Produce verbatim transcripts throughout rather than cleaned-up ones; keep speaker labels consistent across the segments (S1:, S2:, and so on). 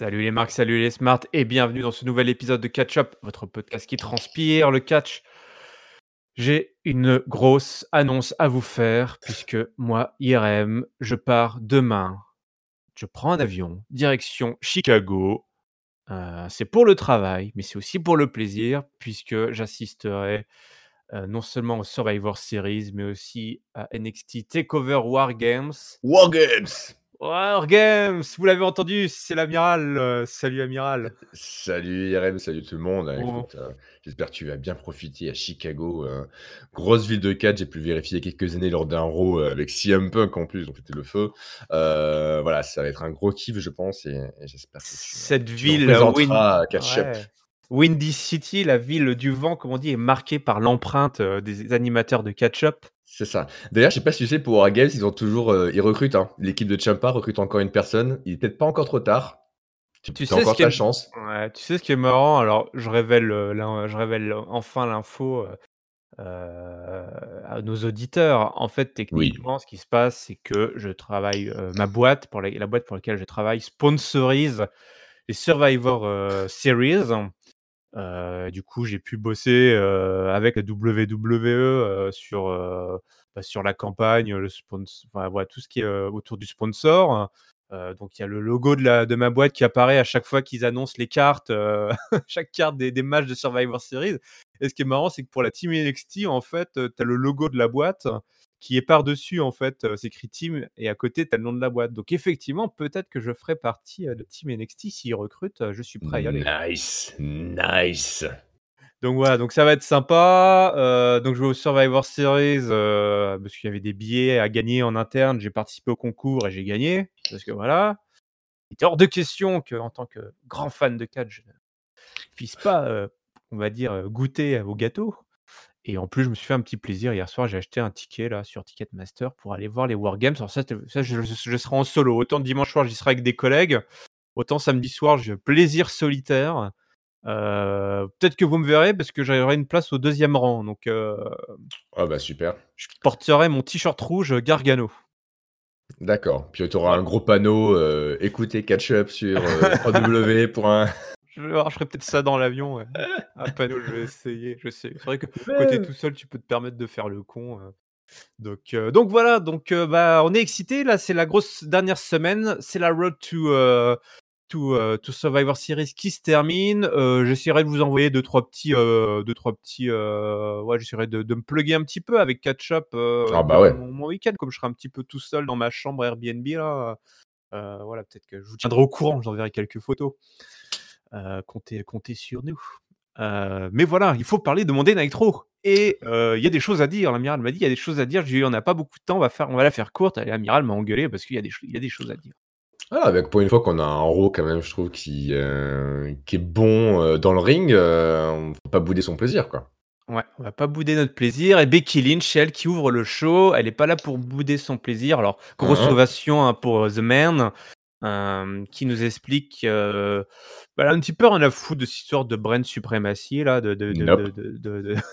S1: Salut les marques, salut les smarts et bienvenue dans ce nouvel épisode de Catch Up, votre podcast qui transpire le catch. J'ai une grosse annonce à vous faire puisque moi, I R M, je pars demain. Je prends un avion, direction Chicago. Euh, c'est pour le travail, mais c'est aussi pour le plaisir puisque j'assisterai euh, non seulement au Survivor Series, mais aussi à N X T TakeOver War Games.
S2: Wargames!
S1: War Games, vous l'avez entendu, c'est l'amiral. euh, salut amiral.
S2: Salut I R M, salut tout le monde. Euh,
S1: Bon.
S2: Écoute, euh, j'espère que tu vas bien profiter à Chicago. euh, grosse ville de catch, j'ai pu le vérifier il y a quelques années lors d'un Raw euh, avec C M Punk en plus, donc c'était le feu. Euh, voilà, ça va être un gros kiff, je pense, et, et j'espère que tu, euh,
S1: Cette
S2: tu me
S1: ville, euh, Win
S2: représenteras à Catch Up.
S1: ouais. Windy City, la ville du vent, comme on dit, est marquée par l'empreinte, heu, des animateurs de catch-up.
S2: C'est ça. D'ailleurs, je sais pas si tu sais, pour Wargames, ils ont toujours, euh, ils recrutent. Hein. L'équipe de Ciampa recrute encore une personne. Il est peut-être pas encore trop tard. Tu
S1: Tu
S2: as
S1: sais ce
S2: encore
S1: qui est
S2: ta
S1: m
S2: chance.
S1: ouais, tu sais ce qui est marrant? Alors je révèle, heu, l'in je révèle enfin l'info, heu heu, à nos auditeurs. En fait,
S2: Oui.
S1: techniquement, ce qui se passe, c'est que je travaille, heu, ma boîte pour la la boîte pour laquelle je travaille sponsorise les Survivor, heu, Series. Heu, du coup, j'ai pu bosser, heu, avec la W W E, heu, sur, heu, bah, sur la campagne, le spons enfin, voilà, tout ce qui est, heu, autour du sponsor. Heu, donc il y a le logo de la de ma boîte qui apparaît à chaque fois qu'ils annoncent les cartes, heu, chaque carte des des matchs de Survivor Series. Et ce qui est marrant, c'est que pour la team N X T, en fait, heu, tu as le logo de la boîte qui est par-dessus, en fait, heu, c'est écrit team et à côté, tu as le nom de la boîte. Donc effectivement, peut-être que je ferai partie, heu, de team N X T s'ils recrutent, heu, je suis prêt à y aller.
S2: Nice. Nice.
S1: Donc voilà, donc ça va être sympa. Heu, donc je vais au Survivor Series, heu, parce qu'il y avait des billets à gagner en interne. J'ai participé au concours et j'ai gagné, parce que voilà. Il était hors de question qu'en tant que grand fan de catch, je ne puisse pas, heu, on va dire, heu, goûter au gâteau. Et en plus, je me suis fait un petit plaisir hier soir, j'ai acheté un ticket là sur Ticketmaster pour aller voir les Wargames. Alors ça, t ça je je je serai en solo. Autant dimanche soir, j'y serai avec des collègues, autant samedi soir, je plaisir solitaire. Heu, peut-être que vous me verrez parce que j'aurai une place au deuxième rang, donc heu,
S2: Ah bah super.
S1: je porterai mon t-shirt rouge Gargano.
S2: D'accord. Puis tu auras un
S1: Voilà.
S2: gros panneau, heu, écoutez catch up sur, heu, w point
S1: Je vais voir, je ferai peut-être ça dans l'avion, ouais. Un panneau, je vais essayer, je sais. C'est vrai que quand tu es
S2: Ouais.
S1: tout seul, tu peux te permettre de faire le con, heu, donc heu, donc voilà, donc heu, bah, on est excités là, c'est la grosse dernière semaine, c'est la road to, heu, to, heu, to Survivor Series qui se termine. Heu, j'essaierai de vous envoyer deux trois petits, heu, deux trois petits, heu, ouais, j'essaierai de de me plugger un petit peu avec Catch Up, heu,
S2: Ah bah
S1: durant
S2: ouais.
S1: mon mon week-end, comme je serai un petit peu tout seul dans ma chambre Airbnb là, heu, voilà, peut-être que je vous tiendrai au courant, j'enverrai quelques photos. Heu, comptez comptez sur nous. Heu, mais voilà, il faut parler de Monday Nitro et heu, il y a des choses à dire. L'amiral m'a dit: «Il y a des choses à dire». J'ai dit: «On n'a pas beaucoup de temps, on va faire on va la faire courte». Et l'amiral m'a engueulé parce qu'il y a des ch il y a des choses à dire.
S2: Ah avec pour une fois qu'on a un Raw quand même, je trouve qui, heu, qui est bon, heu, dans le ring, heu, on faut pas bouder son plaisir, quoi.
S1: Ouais, on va pas bouder notre plaisir et Becky Lynch, c'est elle qui ouvre le show. Elle est pas là pour bouder son plaisir. Alors,
S2: Hein,
S1: grosse
S2: hein.
S1: ovation, hein, pour, heu, The Man, hem, qui nous explique, heu, bah, elle a un petit peu rien à foutre de cette histoire de brand suprématie là, de de de de
S2: Nope.
S1: de de de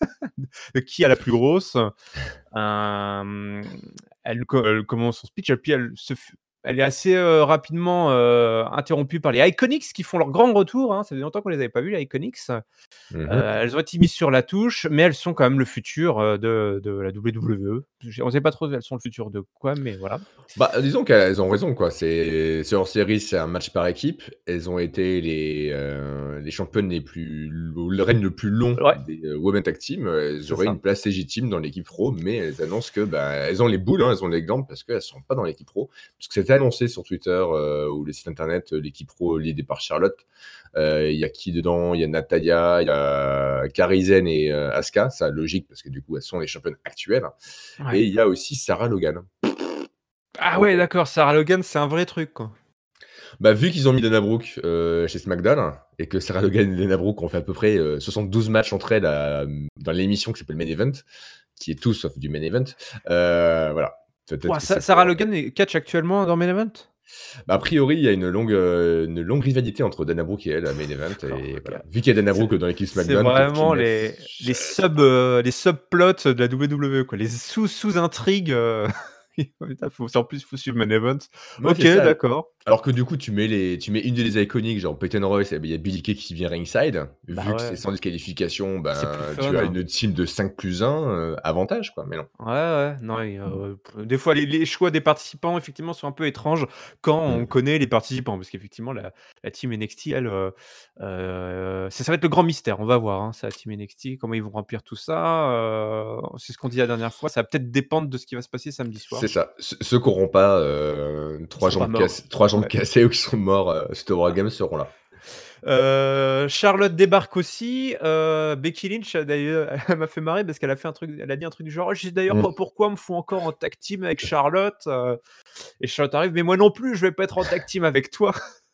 S1: de qui a la plus grosse. Hem, elle co elle commence son speech et puis elle se f elle est assez, heu, rapidement, heu, interrompue par les Iconics qui font leur grand retour, hein. Ça faisait longtemps qu'on les avait pas vus les Iconics. Heu,
S2: Mmh mh.
S1: elles ont été mises sur la touche, mais elles sont quand même le futur, heu, de de la W W E. J on sait pas trop elles sont le futur de quoi, mais voilà.
S2: Bah, disons qu'elles ont raison, quoi. C'est c'est hors série, c'est un match par équipe. Elles ont été les, heu, les championnes les plus lo le règne le plus long
S1: Ouais,
S2: des, heu, Women Tag Team. Heu, elles
S1: c'est
S2: auraient
S1: ça.
S2: une place légitime dans l'équipe pro, mais elles annoncent que, bah, elles ont les boules, hein, elles ont l'exemple parce qu'elles sont pas dans l'équipe pro. Parce que c'était annoncé sur Twitter, heu, ou le site internet, heu, l'équipe pro leadée par Charlotte. Heu, il y a qui dedans? Il y a Natalya, il y a Kairi Sane et heu, Asuka. Ça, logique parce que du coup, elles sont les championnes actuelles. Et
S1: Ouais.
S2: il y a aussi Sarah Logan.
S1: Ah
S2: Donc
S1: ouais, d'accord, Sarah Logan, c'est un vrai truc, quoi.
S2: bah, vu qu'ils ont mis Dana Brooke, heu, chez SmackDown et que Sarah Logan et Dana Brooke ont fait à peu près, heu, soixante-douze matchs entre elles à, mmh, dans l'émission qui s'appelle Main Event, qui est tout sauf du Main Event, heu, voilà. Peut-être
S1: Waouh,
S2: que
S1: Sa
S2: c'est
S1: Sarah
S2: pour, heu
S1: Logan est catch actuellement dans Main Event?
S2: bah, a priori, il y a une longue, heu, une longue rivalité entre Dana Brooke et elle à Main Event
S1: D'accord,
S2: et
S1: OK.
S2: voilà. Vu qu'il y a Dana
S1: C'est
S2: Brooke dans l'équipe
S1: c'est
S2: SmackDown, peut-être qu'ils
S1: vraiment
S2: mettent
S1: les les
S2: je sais
S1: sub,
S2: pas.
S1: heu, les subplots de la W W E, quoi, les sous sous-intrigues, heu, Oui, putain, faut en plus, il faut suivre Main Event.
S2: Ouais,
S1: OK,
S2: c'est ça.
S1: d'accord.
S2: Alors que du coup, tu mets les tu mets une des iconiques, genre Peyton Royce, et ben, il y a Billie Kay qui vient ringside.
S1: Bah
S2: Vu que c'est
S1: ouais,
S2: sans disqualification,
S1: c'est plus
S2: ben, tu as
S1: fun.
S2: une team de cinq plus un, heu, avantage, quoi, mais non.
S1: Ouais, ouais, non et heu, p des fois les les choix des participants effectivement sont un peu étranges quand on
S2: Mmh.
S1: connaît les participants. Parce qu'effectivement la la team N X T elle, heu heu, ça ça va être le grand mystère. On va voir, hein, ça la team N X T, comment ils vont remplir tout ça, heu, c'est ce qu'on dit la dernière fois, ça va peut-être dépendre de ce qui va se passer samedi
S2: C'est
S1: soir.
S2: ça. Ceux ceux qui auront pas, heu,
S1: Ils
S2: trois
S1: seront pas
S2: jambes
S1: morts.
S2: cassées trois jambes
S1: Ouais.
S2: cassées ou qui sont morts, heu, suite au War Games seront là.
S1: Heu, Charlotte débarque aussi, heu, Becky Lynch euh, d'ailleurs, elle m'a fait marrer parce qu'elle a fait un truc elle a dit un truc du genre: «Oh, «Je sais d'ailleurs pas
S2: Mmh.
S1: pourquoi on me fout encore en tag team avec Charlotte», heu et Charlotte arrive: «Mais moi non plus, je vais pas être en tag team avec toi».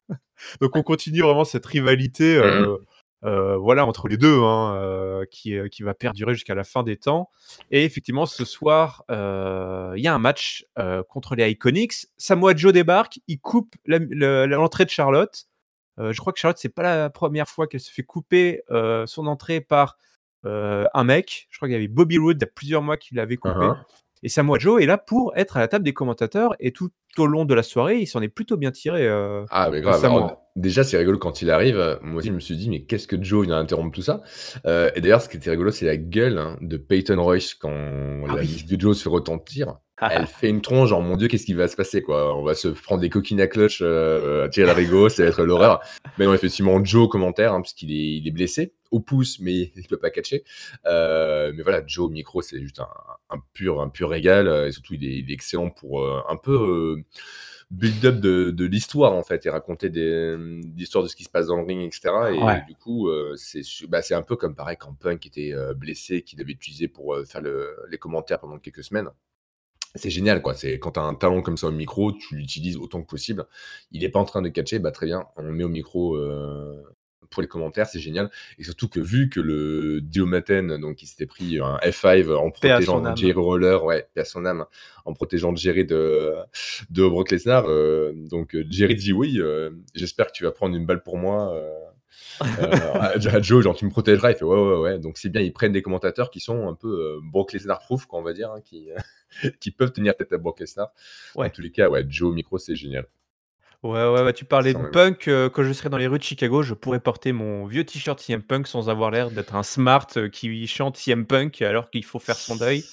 S1: Donc on continue vraiment cette rivalité,
S2: Mmh
S1: heu
S2: mh.
S1: heu, voilà entre les deux, hein, heu, qui, heu, qui va perdurer jusqu'à la fin des temps et effectivement ce soir, heu, il y a un match, heu, contre les Iconics. Samoa Joe débarque, il coupe la le l'entrée de Charlotte. Heu, je crois que Charlotte, c'est pas la première fois qu'elle se fait couper, heu, son entrée par, heu, un mec. Je crois qu'il y avait Bobby Roode, il y a plusieurs mois qu'il l'avait
S2: Hein,
S1: coupé
S2: hein.
S1: et Samoa Joe est là pour être à la table des commentateurs et tout au long de la soirée, il s'en est plutôt bien tiré, heu
S2: Ah mais
S1: heu,
S2: grave. Alors d
S1: Samoa.
S2: déjà, c'est rigolo quand il arrive, heu, moi aussi je me suis dit: «Mais qu'est-ce que Joe vient interrompre tout ça?» Heu et d'ailleurs, ce qui était rigolo, c'est la gueule, hein, de Peyton Royce quand
S1: Ah
S2: la
S1: oui!
S2: musique de Joe se fait retentir. Elle fait une tronche genre: «Mon Dieu, qu'est-ce qui va se passer, quoi? On va se prendre des coquines à clutch, heu, à tirer larigot, ça va être l'horreur». Mais non, effectivement, Joe commentaire, hein, puisqu'il est il est blessé au pouce, mais il peut pas catcher. Heu, mais voilà, Joe au micro, c'est juste un un pur un pur régal, heu et surtout il est il est excellent pour, heu, un peu, heu, build-up de de l'histoire, en fait et raconter des, mmh, l'histoire de ce qui se passe dans le ring et cetera et
S1: Ouais.
S2: du coup, heu, c'est su bah, c'est un peu comme pareil quand Punk était, heu, blessé, qu'il avait utilisé pour, heu, faire le les commentaires pendant quelques semaines. C'est génial, quoi. C'est quand tu as un talent comme ça au micro, tu l'utilises autant que possible. Il est pas en train de catcher, bah, très bien, on le met au micro, heu, pour les commentaires, c'est génial et surtout que vu que le Dio Maten, donc il s'était pris un F cinq en
S1: Paix à son
S2: protégeant
S1: âme.
S2: Jerry Roller, ouais, paix à son âme, en protégeant Jerry de de Brock Lesnar, heu, donc heu, Jerry dit: «Oui, heu, j'espère que tu vas prendre une balle pour moi, heu heu, à à Joe, genre tu me protégeras». Il fait: «Ouais, ouais, ouais». Donc c'est bien, ils prennent des commentateurs qui sont un peu, heu, Brock Lesnar proof, quoi, on va dire, hein, qui, qui peuvent tenir tête à Brock Lesnar. Dans
S1: Ouais.
S2: tous les cas, ouais, Joe au micro, c'est génial.
S1: Ouais, ouais, ouais, tu parlais
S2: Sans
S1: de
S2: même
S1: Punk, heu, quand je serai dans les rues de Chicago, je pourrais porter mon vieux t-shirt C M Punk sans avoir l'air d'être un smart, heu, qui chante C M Punk alors qu'il faut faire son deuil.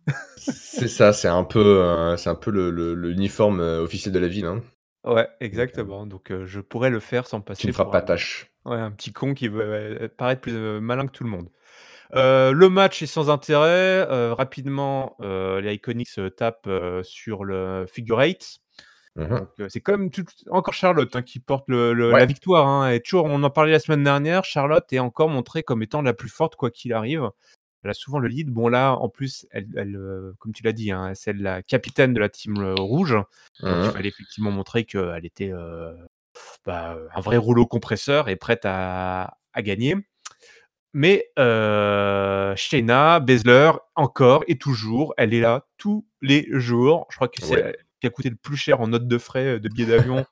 S2: C'est ça, c'est un peu, heu, c'est un peu le le l'uniforme, heu, officiel de la ville, hein.
S1: Ouais,
S2: Donc heu,
S1: exactement, donc heu, je pourrais le faire sans
S2: tu ne
S1: passer
S2: feras
S1: pour
S2: pas
S1: un
S2: tâche.
S1: ouais, un petit con qui veut, heu, paraître plus, heu, malin que tout le monde. Heu, le match est sans intérêt, heu, rapidement, heu, les Iconics, heu, tapent, heu, sur le figure eight.
S2: Mmh mh.
S1: Donc heu, c'est comme tout encore Charlotte, hein, qui porte le le
S2: Ouais,
S1: la victoire, hein et toujours on en parlait la semaine dernière, Charlotte est encore montrée comme étant la plus forte quoi qu'il arrive. Elle a souvent le lead. Bon là, en plus, elle elle, heu, comme tu l'as dit, hein, c'est la capitaine de la team, heu, rouge. Donc
S2: mmh
S1: il
S2: mh.
S1: fallait effectivement montrer qu'elle était, heu, bah, heu, un vrai rouleau compresseur et prête à à gagner. Mais heu, Shayna Baszler, encore et toujours, elle est là tous les jours. Je crois que c'est
S2: Ouais.
S1: elle qui a coûté le plus cher en notes de frais, heu, de billets d'avion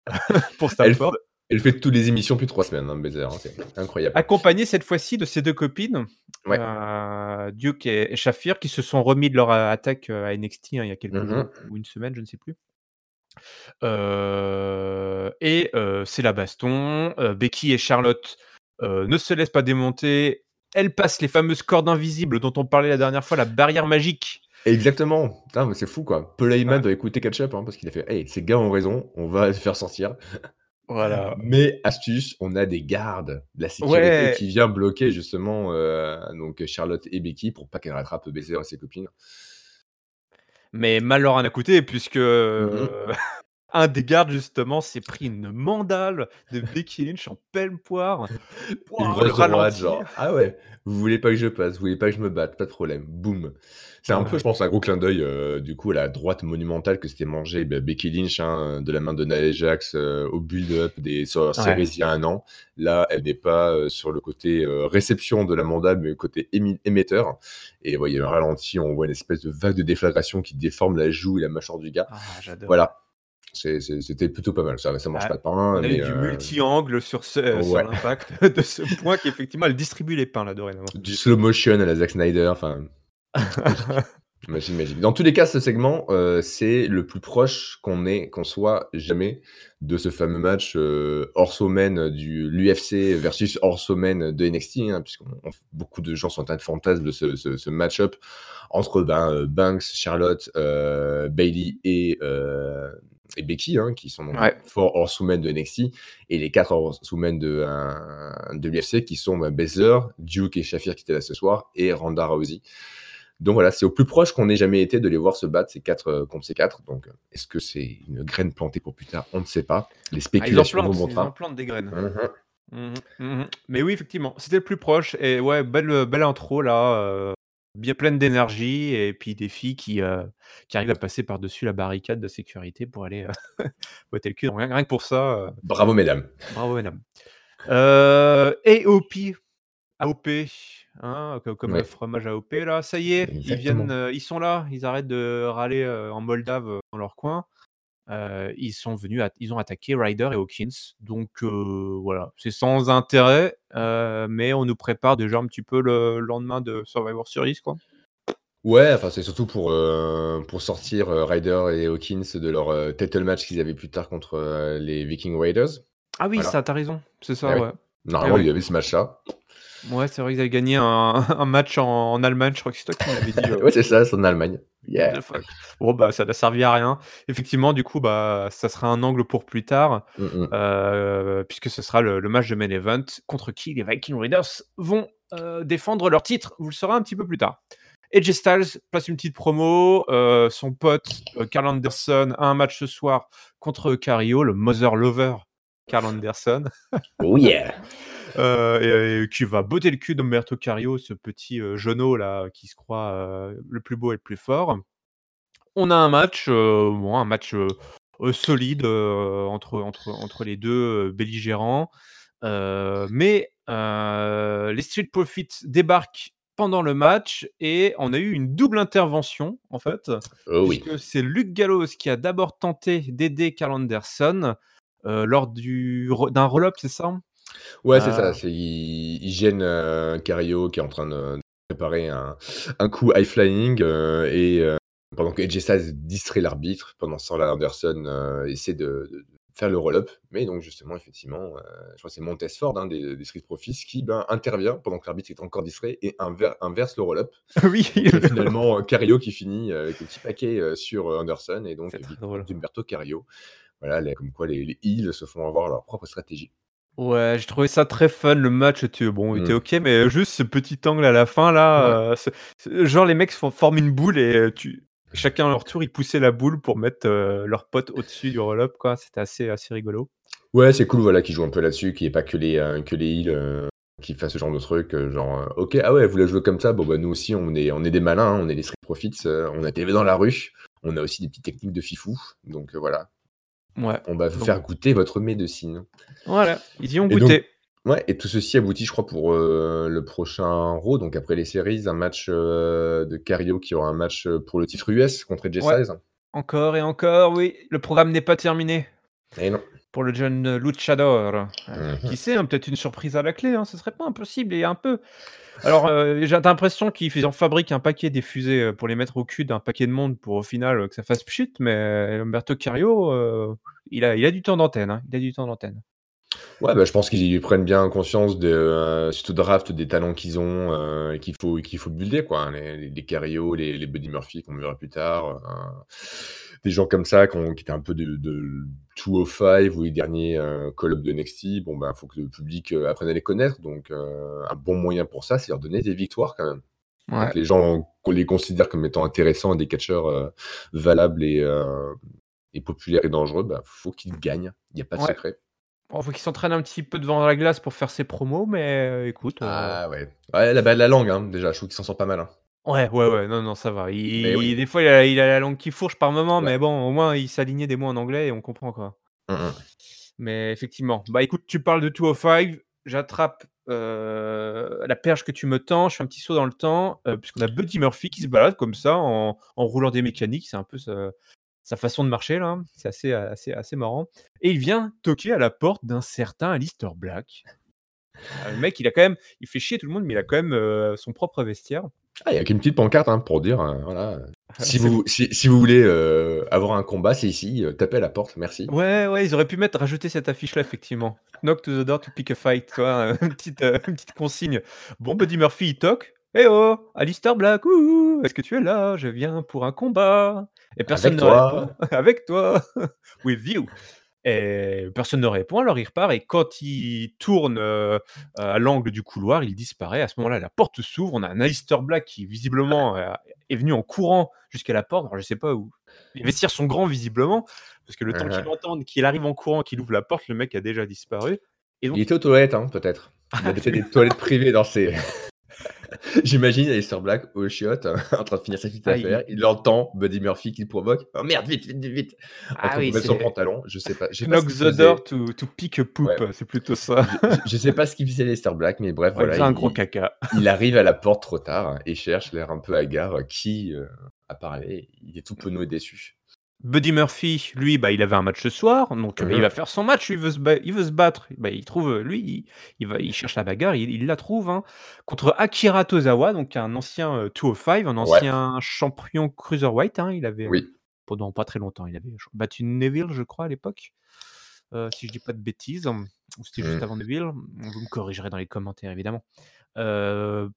S1: pour
S2: Elle f
S1: Stamford.
S2: elle fait toutes les émissions plus de trois semaines, hein, Baszler, hein, c'est incroyable.
S1: Accompagnée cette fois-ci de ses deux copines,
S2: Ouais.
S1: heu, Duke et et Shafir qui se sont remis de leur, heu, attaque, heu, à N X T, hein, il y a quelques
S2: Mmh
S1: jours
S2: mh.
S1: ou une semaine, je ne sais plus. Heu et heu, c'est la baston, heu, Becky et Charlotte, heu, ne se laissent pas démonter. Elles passent les fameuses cordes invisibles dont on parlait la dernière fois, la barrière magique.
S2: Exactement. Putain, mais c'est fou, quoi. Paul Heyman
S1: Ouais,
S2: doit écouter Catch Up, hein, parce qu'il a fait: «Hey, ces gars ont raison, on va les faire sortir».
S1: voilà.
S2: Mais astuce, on a des gardes de la sécurité
S1: Ouais,
S2: qui vient bloquer justement, heu, donc Charlotte et Becky pour pas qu'elles rattrapent Baszler et ses copines.
S1: mais mal leur en a coûté puisque,
S2: Mmh
S1: heu,
S2: mh.
S1: un des gardes justement s'est pris une mandale de Becky Lynch en pleine poire.
S2: Une
S1: Waouh, le
S2: grosse droite,
S1: ralenti!
S2: genre: «Ah ouais, vous voulez pas que je passe, vous voulez pas que je me batte, pas de problème, boum». C'est un peu,
S1: Ouais,
S2: je pense, un gros clin d'œil, heu, du coup, à la droite monumentale que s'était mangée, bah, Becky Lynch, hein, de la main de Nia Jax, heu, au build-up des Survivor
S1: ouais.
S2: Series il y a un an. Là, elle n'est pas, heu, sur le côté, heu, réception de la mandale, mais le côté émi émetteur et ouais, il y a un ralenti, on voit une espèce de vague de déflagration qui déforme la joue et la mâchoire du gars.
S1: Ah, j'adore.
S2: Voilà, c'est c'est c'était plutôt pas mal. Ça ça mange
S1: Ah,
S2: pas de pain,
S1: on a eu
S2: mais
S1: du
S2: heu,
S1: multi-angle sur ce sur
S2: ouais.
S1: l'impact de ce point qu'effectivement elle distribue les pains là dorénavant.
S2: Du slow motion à la Zack Snyder, enfin, magique. J'imagine, j'imagine. Dans tous les cas, ce segment, heu, c'est le plus proche qu'on ait qu'on soit jamais de ce fameux match, heu, Horsewomen du l'U F C versus Horsewomen de N X T, hein, puisqu'on on beaucoup de gens sont en train de fantasme de ce ce ce match-up entre, ben, heu, Banks, Charlotte, heu, Bayley et heu et Becky, hein, qui sont donc les
S1: Ouais.
S2: four Horsewomen de N X T et les quatre Horsewomen de, heu, de l'U F C qui sont, bah, Baszler, Duke et Shafir qui étaient là ce soir et Ronda Rousey. Donc voilà, c'est au plus proche qu'on ait jamais été de les voir se battre ces quatre heu, contre ces quatre. Donc, heu, est-ce que c'est une graine plantée pour plus tard? On ne sait pas. Les
S1: Ah, ils en
S2: spéculations
S1: plantent, ils en
S2: remonteront.
S1: plantent des graines.
S2: Mmh mh.
S1: Mmh mh, mmh mh. Mais oui, effectivement, c'était le plus proche et ouais, belle, heu, belle intro là, heu, bien pleine d'énergie et puis des filles qui, heu, qui arrivent à passer par-dessus la barricade de sécurité pour aller, heu, botter le cul. Donc rien rien que pour ça, heu,
S2: Bravo mesdames.
S1: bravo mesdames. Heu, A O P, A O P, hein, co comme le
S2: Ouais,
S1: fromage A O P là, ça y est, ils viennent,
S2: exactement.
S1: heu, ils sont là, ils arrêtent de râler, heu, en moldave, heu, dans leur coin. Heu, ils sont venus at ils ont attaqué Ryder et Hawkins, donc heu, voilà, c'est sans intérêt, heu, mais on nous prépare déjà un petit peu le lendemain de Survivor Series, quoi.
S2: Ouais, enfin, c'est surtout pour, heu, pour sortir, heu, Ryder et Hawkins de leur, heu, title match qu'ils avaient plus tard contre, heu, les Viking Raiders.
S1: Ah oui,
S2: Voilà.
S1: ça, tu as raison, c'est
S2: Eh
S1: ça,
S2: oui.
S1: ouais. Eh
S2: Normalement, il
S1: ouais.
S2: y avait ce match-là.
S1: Ouais, c'est vrai qu'ils avaient gagné un un match en en Allemagne, je crois que c'est toi qui me l'avais dit, heu,
S2: Ouais, c'est ça, c'est en Allemagne.
S1: what
S2: Yeah.
S1: the fuck. Bon, bah, ça n'a servi à rien. Effectivement, du coup, bah, ça sera un angle pour plus tard,
S2: Mmh mh.
S1: heu, puisque ce sera le le match de main event contre qui les Viking Raiders vont, heu, défendre leur titre. Vous le saurez un petit peu plus tard. A J Styles passe une petite promo, heu, son pote, heu, Karl Anderson a un match ce soir contre Cario, le mother lover Karl Anderson,
S2: Oh yeah!
S1: heu et et qui va botter le cul d'Umberto Carrillo, ce petit, heu, jauneau là, qui se croit, heu, le plus beau et le plus fort. On a un match, heu, bon, un match, heu heu, solide, heu, entre entre entre les deux heu, belligérants, heu, mais heu, les Street Profits débarquent pendant le match et on a eu une double intervention, en fait,
S2: Oh oui.
S1: puisque c'est Luke Gallows qui a d'abord tenté d'aider Karl Anderson, heu, lors du re d'un roll-up, c'est ça?
S2: Ouais, c'est
S1: Heu,
S2: ça, c'est ils ils gênent, heu, Cario qui est en train de de préparer un un coup high flying, heu et heu, pendant que A J Styles distrait l'arbitre, pendant ce temps-là, Anderson, heu, essaie de de de faire le roll-up. Mais donc justement, effectivement, heu, je crois que c'est Montez Ford, hein, des des Street Profits qui, ben, intervient pendant que l'arbitre est encore distrait et inver inverse le roll-up.
S1: oui,
S2: Donc heu, finalement, heu, Cario qui finit, heu, avec le petit paquet, heu, sur, heu, Anderson et donc
S1: c'est très
S2: victoire
S1: drôle.
S2: d'Humberto Carrillo. Voilà, les comme quoi les les heels se font avoir leur propre stratégie.
S1: Ouais, j'ai trouvé ça très fun, le match était bon, il était
S2: Mmh.
S1: OK, mais juste ce petit angle à la fin
S2: Ouais.
S1: là, heu, c'est c'est genre les mecs font forment une boule et heu, tu chacun à leur tour, ils poussaient la boule pour mettre, heu, leur pote au-dessus du roll-up quoi, c'était assez assez rigolo.
S2: Ouais, c'est cool, voilà, qu'ils jouent un peu là-dessus, qu'il y ait pas que les, heu, que les heels, heu, qui fassent ce genre de truc, heu, genre, heu: «OK, ah ouais, vous la jouez comme ça, bon, bah, nous aussi, on est on est des malins, hein, on est les street profits, heu, on a été élevés dans la rue, on a aussi des petites techniques de fifou, donc heu, voilà,
S1: Ouais,
S2: on va vous
S1: donc
S2: faire goûter votre médecine».
S1: voilà, ils y ont
S2: Et donc
S1: goûté.
S2: ouais et tout ceci aboutit, je crois, pour, heu, le prochain Raw, donc après les séries, un match, heu, de Carrillo qui aura un match, heu, pour le titre U S contre A J
S1: Ouais,
S2: Styles.
S1: encore et encore, oui, le programme n'est pas terminé
S2: Et non.
S1: pour le jeune luchador. Heu,
S2: Mmh
S1: qui
S2: mh.
S1: sait, hein, peut-être une surprise à la clé, hein, ce serait pas impossible et un peu alors, heu, j'ai l'impression qu'ils fais en fabriquent un paquet des fusées, heu, pour les mettre au cul d'un paquet de monde pour au final, heu, que ça fasse pchut, mais Humberto Carrillo, heu, il a il a du temps d'antenne, hein, il a du temps d'antenne.
S2: Ouais, bah, je pense qu'ils prennent bien conscience de, heu, suite au draft des talents qu'ils ont, heu, et qu'il faut qu'il faut builder quoi, hein. Les les les Carrillo, les les Buddy Murphy qu'on verra plus tard, heu, des gens comme ça qui ont qui étaient un peu de de deux cent cinq ou les derniers, heu, call-up de N X T. Bon, bah, faut que le public, heu, apprenne à les connaître donc heu, un bon moyen pour ça, c'est leur donner des victoires quand même. Tant
S1: Ouais,
S2: que les gens qu'on les considère comme étant intéressants et des catcheurs, heu, valables et heu, et populaires et dangereux, bah, faut qu'ils gagnent. Il y a pas de
S1: ouais.
S2: secret.
S1: Bon, faut qu'il s'entraîne un petit peu devant la glace pour faire ses promos, mais heu, écoute, heu,
S2: Ah ouais. Ouais, la bah, la langue, hein, déjà, je trouve qu'il s'en sort pas mal, hein.
S1: ouais, ouais, ouais, non, non, ça va.
S2: Mais oui.
S1: Il des fois, il a il a la langue qui fourche par moment,
S2: Ouais.
S1: mais bon, au moins, il s'alignait des mots en anglais et on comprend, quoi.
S2: Mmh mh.
S1: Mais effectivement, bah, écoute, tu parles de deux cent cinq, j'attrape, heu, la perche que tu me tends, je fais un petit saut dans le temps, heu, puisqu'on a Buddy Murphy qui se balade comme ça en en roulant des mécaniques, c'est un peu sa sa façon de marcher là, hein. C'est assez, assez assez marrant et il vient toquer à la porte d'un certain Aleister Black. Ah, le mec, il a quand même il fait chier tout le monde, mais il a quand même, heu, son propre vestiaire.
S2: Ah, il y a qu'une petite pancarte, hein, pour dire, heu, voilà, heu, si vous si si vous voulez, heu, avoir un combat, c'est ici, heu, tapez à la porte, merci.
S1: Ouais, ouais, ils auraient pu mettre rajouter cette affiche-là effectivement. Knock to the door to pick a fight, tu vois? Une petite, heu, une petite consigne. Bon, Buddy Murphy, il toque: «Eh oh! Alistair Black, ouhou! Est-ce que tu es là? Je viens pour un combat» et personne
S2: Avec
S1: ne répond.
S2: toi.
S1: «Avec toi, with you» et personne ne répond, alors il repart et quand il tourne, heu, à l'angle du couloir, il disparaît. À ce moment-là, la porte s'ouvre, on a un Alistair Black qui visiblement, heu, est venu en courant jusqu'à la porte. Alors je sais pas où les vestiaires sont grands visiblement, parce que le temps
S2: Hein,
S1: qu'il
S2: hein.
S1: entende qu'il arrive en courant, qu'il ouvre la porte, le mec a déjà disparu et
S2: Il
S1: donc
S2: était aux toilettes, hein, peut-être. Il a
S1: ah
S2: des fait
S1: oui,
S2: des toilettes privées dans ses j'imagine Alistair Black aux chiottes, en train de finir sa petite
S1: ah
S2: affaire.
S1: il
S2: Il entend Buddy Murphy qui le provoque. «Oh merde, vite, vite, vite, vite!» En
S1: ah
S2: train de
S1: oui,
S2: remettre son
S1: c'est
S2: pantalon. Je sais pas je sais pas ce
S1: knock
S2: qu'il
S1: the door
S2: faisait.
S1: to to pick a
S2: Ouais.
S1: poop, c'est plutôt ça.
S2: Je je je sais pas ce qu'il faisait Alistair Black, mais bref,
S1: Ouais, il
S2: voilà,
S1: faisait un gros
S2: il
S1: caca.
S2: il arrive à la porte trop tard et cherche, l'air un peu hagard, qui, heu, a parlé. Il est tout penaud et déçu.
S1: Buddy Murphy, lui, bah, il avait un match ce soir, donc
S2: Mmh
S1: bah, il va
S2: mh.
S1: faire son match, il veut se ba il veut se battre. Bah, il trouve, heu, lui, il il va il cherche la bagarre, il il la trouve, hein, contre Akira Tozawa, donc un ancien, heu, deux cent cinq, un
S2: Ouais,
S1: ancien champion cruiserweight, hein. Il avait, heu,
S2: oui.
S1: pendant pas très longtemps, il avait j battu Neville, je crois, à l'époque, heu, si je dis pas de bêtises, ou c'était juste avant
S2: Mmh.
S1: Neville. Vous me corrigerez dans les commentaires évidemment. Heu,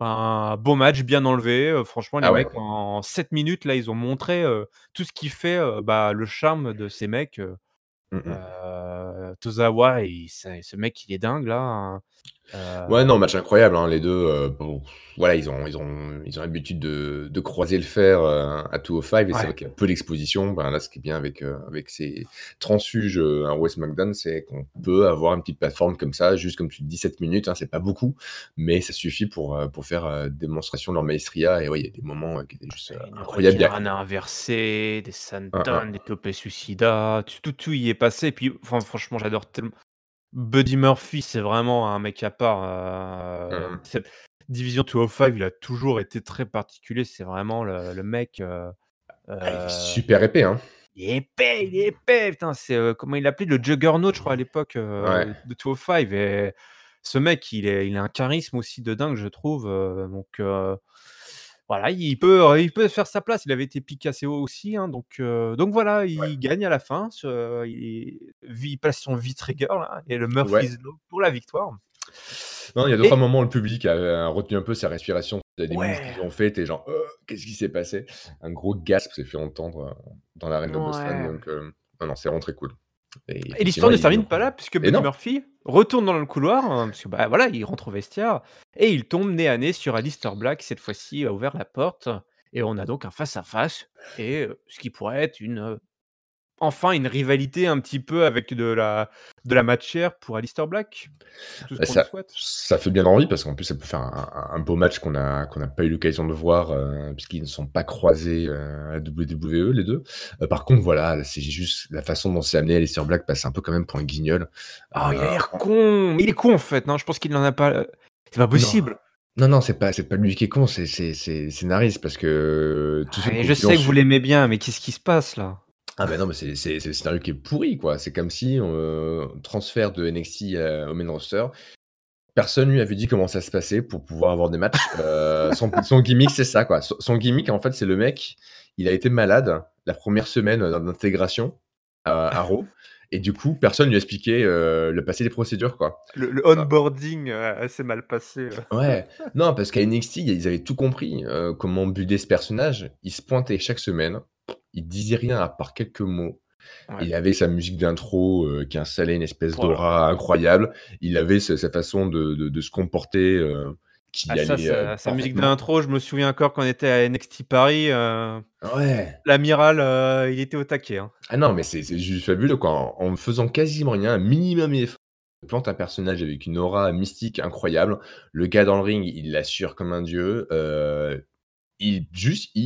S1: un beau match bien enlevé, heu, franchement les
S2: Ah ouais.
S1: mecs en sept minutes là, ils ont montré, heu, tout ce qui fait, heu, bah, le charme de ces mecs, heu
S2: Mmh mh.
S1: heu, Tozawa il c'est ce mec il est dingue là, hein,
S2: Ouais, non,
S1: heu,
S2: match incroyable, hein, les deux. Heu, bon, voilà, ils ont ils ont ils ont l'habitude de de croiser le fer, heu, à deux cent cinq et c'est
S1: ouais,
S2: vrai qu'il y a peu d'exposition. Ben, là, ce qui est bien avec, heu, avec ces transfuges, heu, à West SmackDown, c'est qu'on peut avoir une petite plateforme comme ça, juste comme tu le dis, sept minutes, hein, c'est pas beaucoup, mais ça suffit pour, heu, pour faire, heu, démonstration de leur maestria et ouais, il y a des moments, heu, qui étaient juste, heu,
S1: une
S2: incroyables. Il y a
S1: Hurricanrana inversée, des
S2: hein, hein.
S1: Sentons, des Tope Suicida, tout tout tout y est passé et puis enfin franchement j'adore tellement Buddy Murphy, c'est vraiment un mec à part,
S2: Mmh
S1: heu,
S2: mh.
S1: cette division deux cent cinq, il a toujours été très particulier. C'est vraiment le le mec, heu
S2: Ah, il est
S1: heu,
S2: super épais, hein.
S1: il est épais, il est épais, putain, c'est, heu, comment il l'appelait? Le Juggernaut, je crois, à l'époque,
S2: Ouais.
S1: heu, de deux cent cinq et ce mec, il est il a un charisme aussi de dingue, je trouve, heu, donc heu, voilà, il peut, heu, il peut faire sa place. Il avait été piqué assez haut aussi, hein, donc heu, donc voilà, il gagne à la fin, ce il il passe son V-trigger là et le
S2: Ouais.
S1: Murphy's Law pour la victoire
S2: Non, il y a deux trois
S1: et
S2: moments où le public a a retenu un peu sa respiration. Il y a des moves
S1: ouais,
S2: qu'ils ont fait, tu es genre: «Heu, qu'est-ce qui s'est passé?» Un gros gasp s'est fait entendre, heu, dans l'arène de Boston,
S1: ouais
S2: donc heu, non, non, c'est vraiment très cool et
S1: et
S2: effectivement,
S1: l'histoire ne se
S2: ils
S1: termine
S2: ont
S1: pas là puisque
S2: et
S1: Buddy
S2: non!
S1: Murphy retourne dans le couloir, hein, parce que, bah, voilà, il rentre au vestiaire et il tombe nez à nez sur Aleister Black. Cette fois-ci, a ouvert la porte et on a donc un face à face et heu, ce qui pourrait être une, heu, enfin une rivalité un petit peu avec de la de la matière pour Aleister Black. C'est tout ce
S2: Bah,
S1: qu'on lui
S2: ça
S1: souhaite.
S2: ça fait bien envie parce qu'en plus, ça peut faire un un un beau match qu'on a qu'on n'a pas eu l'occasion de voir, heu, puisqu'ils ne sont pas croisés, heu, à la W W E les deux. Heu, par contre, voilà, c'est juste la façon dont c'est amené. Aleister Black passe un peu quand même pour un guignol.
S1: Oh, il a
S2: Heu,
S1: l'air con! Mais il est con en fait, non? Je pense qu'il en a pas, heu, c'est pas
S2: non,
S1: possible.
S2: non, non, c'est pas c'est pas lui qui est con, c'est c'est c'est le scénariste parce que tous ceux
S1: Ah et
S2: qui
S1: je
S2: ont qui l'ont
S1: sais que vous
S2: su
S1: l'aimez bien, mais qu'est-ce qui se passe là?
S2: ah ben non, mais c'est c'est c'est le scénario qui est pourri, quoi. C'est comme si, heu, transfert de N X T, heu, au main roster. Personne lui avait dit comment ça se passait pour pouvoir avoir des matchs. Heu, son son gimmick, c'est ça, quoi. Son son gimmick, en fait, c'est le mec, il a été malade la première semaine, heu, d'intégration à à Raw et du coup, personne lui a expliqué, heu, le passé des procédures, quoi.
S1: Le le onboarding, heu, assez mal passé, heu.
S2: Ouais, non, parce qu'à N X T, ils avaient tout compris, heu, comment builder ce personnage. Il se pointait chaque semaine, il disait rien à part quelques mots.
S1: Ouais.
S2: Il avait sa musique d'intro, heu, qui installait une espèce
S1: Oh là
S2: d'aura
S1: là.
S2: incroyable. Il avait ce sa façon de de de se comporter, heu,
S1: Ah
S2: qui
S1: ça,
S2: allait, heu,
S1: sa sa musique
S2: parfaitement.
S1: d'intro, je me souviens encore quand on était à N X T Paris, heu,
S2: Ouais.
S1: l'amiral, heu, il était au taquet, hein.
S2: Ah non, mais c'est c'est juste fabuleux, quoi. En en ne faisant quasiment rien, un minimum d'effort, il plante un personnage avec une aura mystique incroyable. Le gars dans le ring, il l'assure comme un dieu, heu, il juste il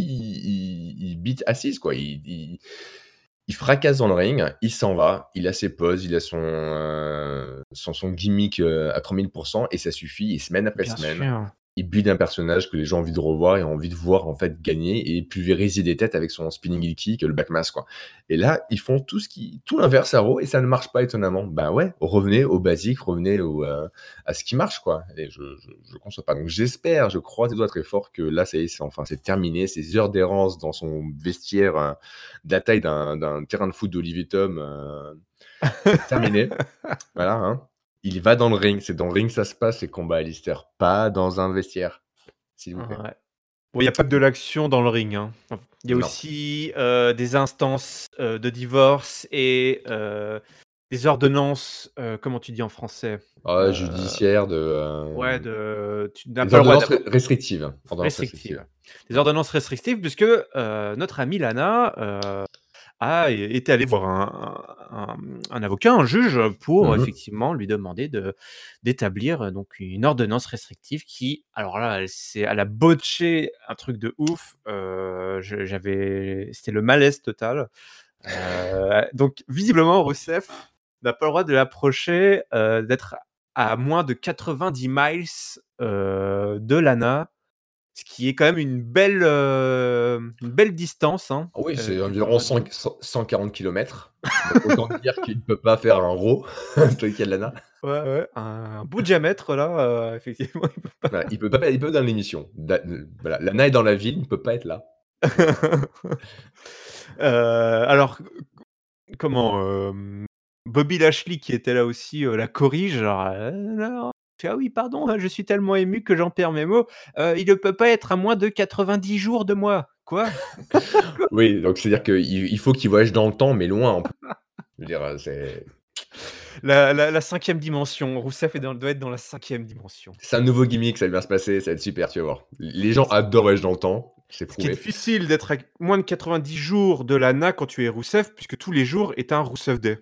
S2: il il beat assise, quoi. Il il Il fracasse dans le ring, il s'en va, il a ses pauses, il a son, heu, son son gimmick, heu, à trois mille et ça suffit et semaine après
S1: Bien
S2: semaine,
S1: sûr.
S2: il build un personnage que les gens ont envie de revoir et ont envie de voir, en fait, gagner et pulvériser des têtes avec son spinning heel kick, le back mass, quoi. Et là, ils font tout ce qui tout l'inverse à Raw et ça ne marche pas étonnamment. Ben ouais, revenez au basique, revenez au, heu, à ce qui marche, quoi et je je je conçois pas. Donc j'espère, je croise les doigts très fort que là, ça y est, c'est enfin, c'est terminé. Ces heures d'errance dans son vestiaire, heu, de la taille d'un d'un terrain de foot d'Olivier Tom, heu, c'est terminé. Voilà, hein. Il va dans le ring, c'est dans le ring que ça se passe les combats, Alistair, pas dans un vestiaire, s'il vous plaît.
S1: Ouais. Bon, il y a pas que de l'action dans le ring, hein. Il y a
S2: Non.
S1: aussi, heu, des instances, heu, de divorce et heu, des ordonnances, heu, comment tu dis en français?
S2: Ah,
S1: Heu,
S2: judiciaire de,
S1: ouais,
S2: hem,
S1: de tu n'as
S2: des
S1: pas le droit
S2: ordonnances
S1: d'avoir
S2: re restrictives, ordonnances restrictives.
S1: restrictives. Des
S2: Voilà.
S1: ordonnances restrictives puisque, heu, notre amie Lana, heu, a é été allée voir un un, mmh, un avocat, un juge pour
S2: Mmh mh.
S1: effectivement lui demander de d'établir, heu, donc une ordonnance restrictive qui alors là, elle s'est elle a botché un truc de ouf, heu, je j'avais c'était le malaise total. Heu, donc visiblement Rousseff n'a pas le droit de l'approcher, heu, d'être à moins de quatre-vingt-dix miles, heu, de Lana, ce qui est quand même une belle, hem, une belle distance, hein,
S2: Ah oui,
S1: heu,
S2: c'est environ
S1: quatre-vingt-dix
S2: cent cent cent quarante kilomètres. Donc autant dire qu'il ne peut pas faire un Raw, tel quel Lana.
S1: ouais, ouais, un beau diamètre là, heu, effectivement, il peut pas.
S2: Voilà, il peut pas il peut dans l'émission. Da heu, voilà, Lana est dans la ville, il ne peut pas être là. Voilà.
S1: Heu, alors, comment, hem, Bobby Lashley qui était là aussi, heu, la corrige genre, heu: «Non». Il fait: «Ah oui, pardon, hein, je suis tellement ému que j'en perds mes mots. Heu, il ne peut pas être à moins de quatre-vingt-dix jours de moi». Quoi? Quoi?
S2: Oui, donc c'est-à-dire qu'il il faut qu'il voyage dans le temps, mais loin en plus. Je veux dire, heu, c'est
S1: La la la cinquième dimension. Rousseff est dans doit être dans la cinquième dimension.
S2: c'est un nouveau gimmick, ça va bien se passer, ça va être super, tu vas voir. Les gens adorent voyager dans le temps, c'est
S1: Ce qui est
S2: prouvé.
S1: difficile d'être à moins de quatre-vingt-dix jours de Lana quand tu es Rousseff, puisque tous les jours est un Rousseff Day.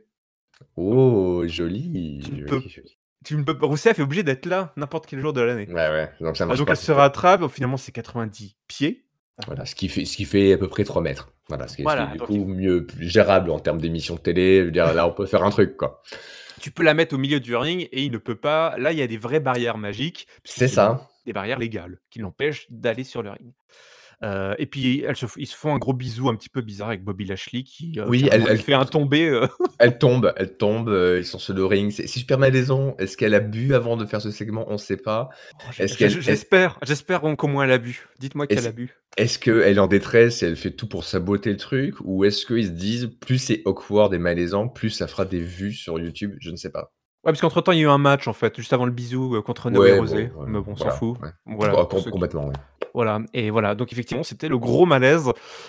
S2: Oh,
S1: Tu ne
S2: joli,
S1: peux
S2: joli, joli.
S1: tu ne peux pas Rousseff est obligé d'être là n'importe quel jour de l'année.
S2: Ouais, ouais, donc ça
S1: Ah
S2: marche
S1: donc
S2: pas
S1: elle
S2: pour
S1: se
S2: toi.
S1: rattrape, donc finalement c'est quatre-vingt-dix pieds.
S2: Voilà, ce qui fait ce qui fait à peu près trois mètres. Voilà, ce qui est ce qui est
S1: Voilà,
S2: du
S1: donc il
S2: coup mieux, plus gérable en termes d'émissions de télé. Je veux dire, là, on peut faire un truc, quoi.
S1: tu peux la mettre au milieu du ring et il ne peut pas là, il y a des vraies barrières magiques, puisque
S2: C'est
S1: c'est une
S2: ça.
S1: des barrières légales qui l'empêchent d'aller sur le ring. Heu et puis elles se f ils se font un gros bisou un petit peu bizarre avec Bobby Lashley qui, heu,
S2: Oui, elle
S1: carrément lui
S2: elle
S1: fait un tombé, heu
S2: elle tombe elle tombe, heu, ils sont sur le ring. C'est c'est super malaisant. Est-ce qu'elle a bu avant de faire ce segment? On sait pas.
S1: oh je
S2: Est-ce
S1: je je
S2: qu'elle est
S1: j'espère j'espère qu'on qu'au moins elle a bu. Dites-moi qu'elle
S2: est-ce
S1: a bu.
S2: est-ce qu'elle est en détresse et elle fait tout pour saboter le truc? Ou est-ce qu'ils se disent: «Plus c'est awkward et malaisant, plus ça fera des vues sur YouTube»? Je ne sais pas.
S1: Ouais, parce qu'entre temps, il y a eu un match, en fait, juste avant le bisou, heu, contre Noé
S2: Ouais, bon,
S1: Rosé,
S2: ouais,
S1: mais bon, on s'en
S2: voilà,
S1: fout.
S2: ouais.
S1: Voilà,
S2: Bah,
S1: pour
S2: com
S1: ceux qui
S2: complètement, ouais.
S1: voilà et voilà, donc effectivement, c'était le gros malaise.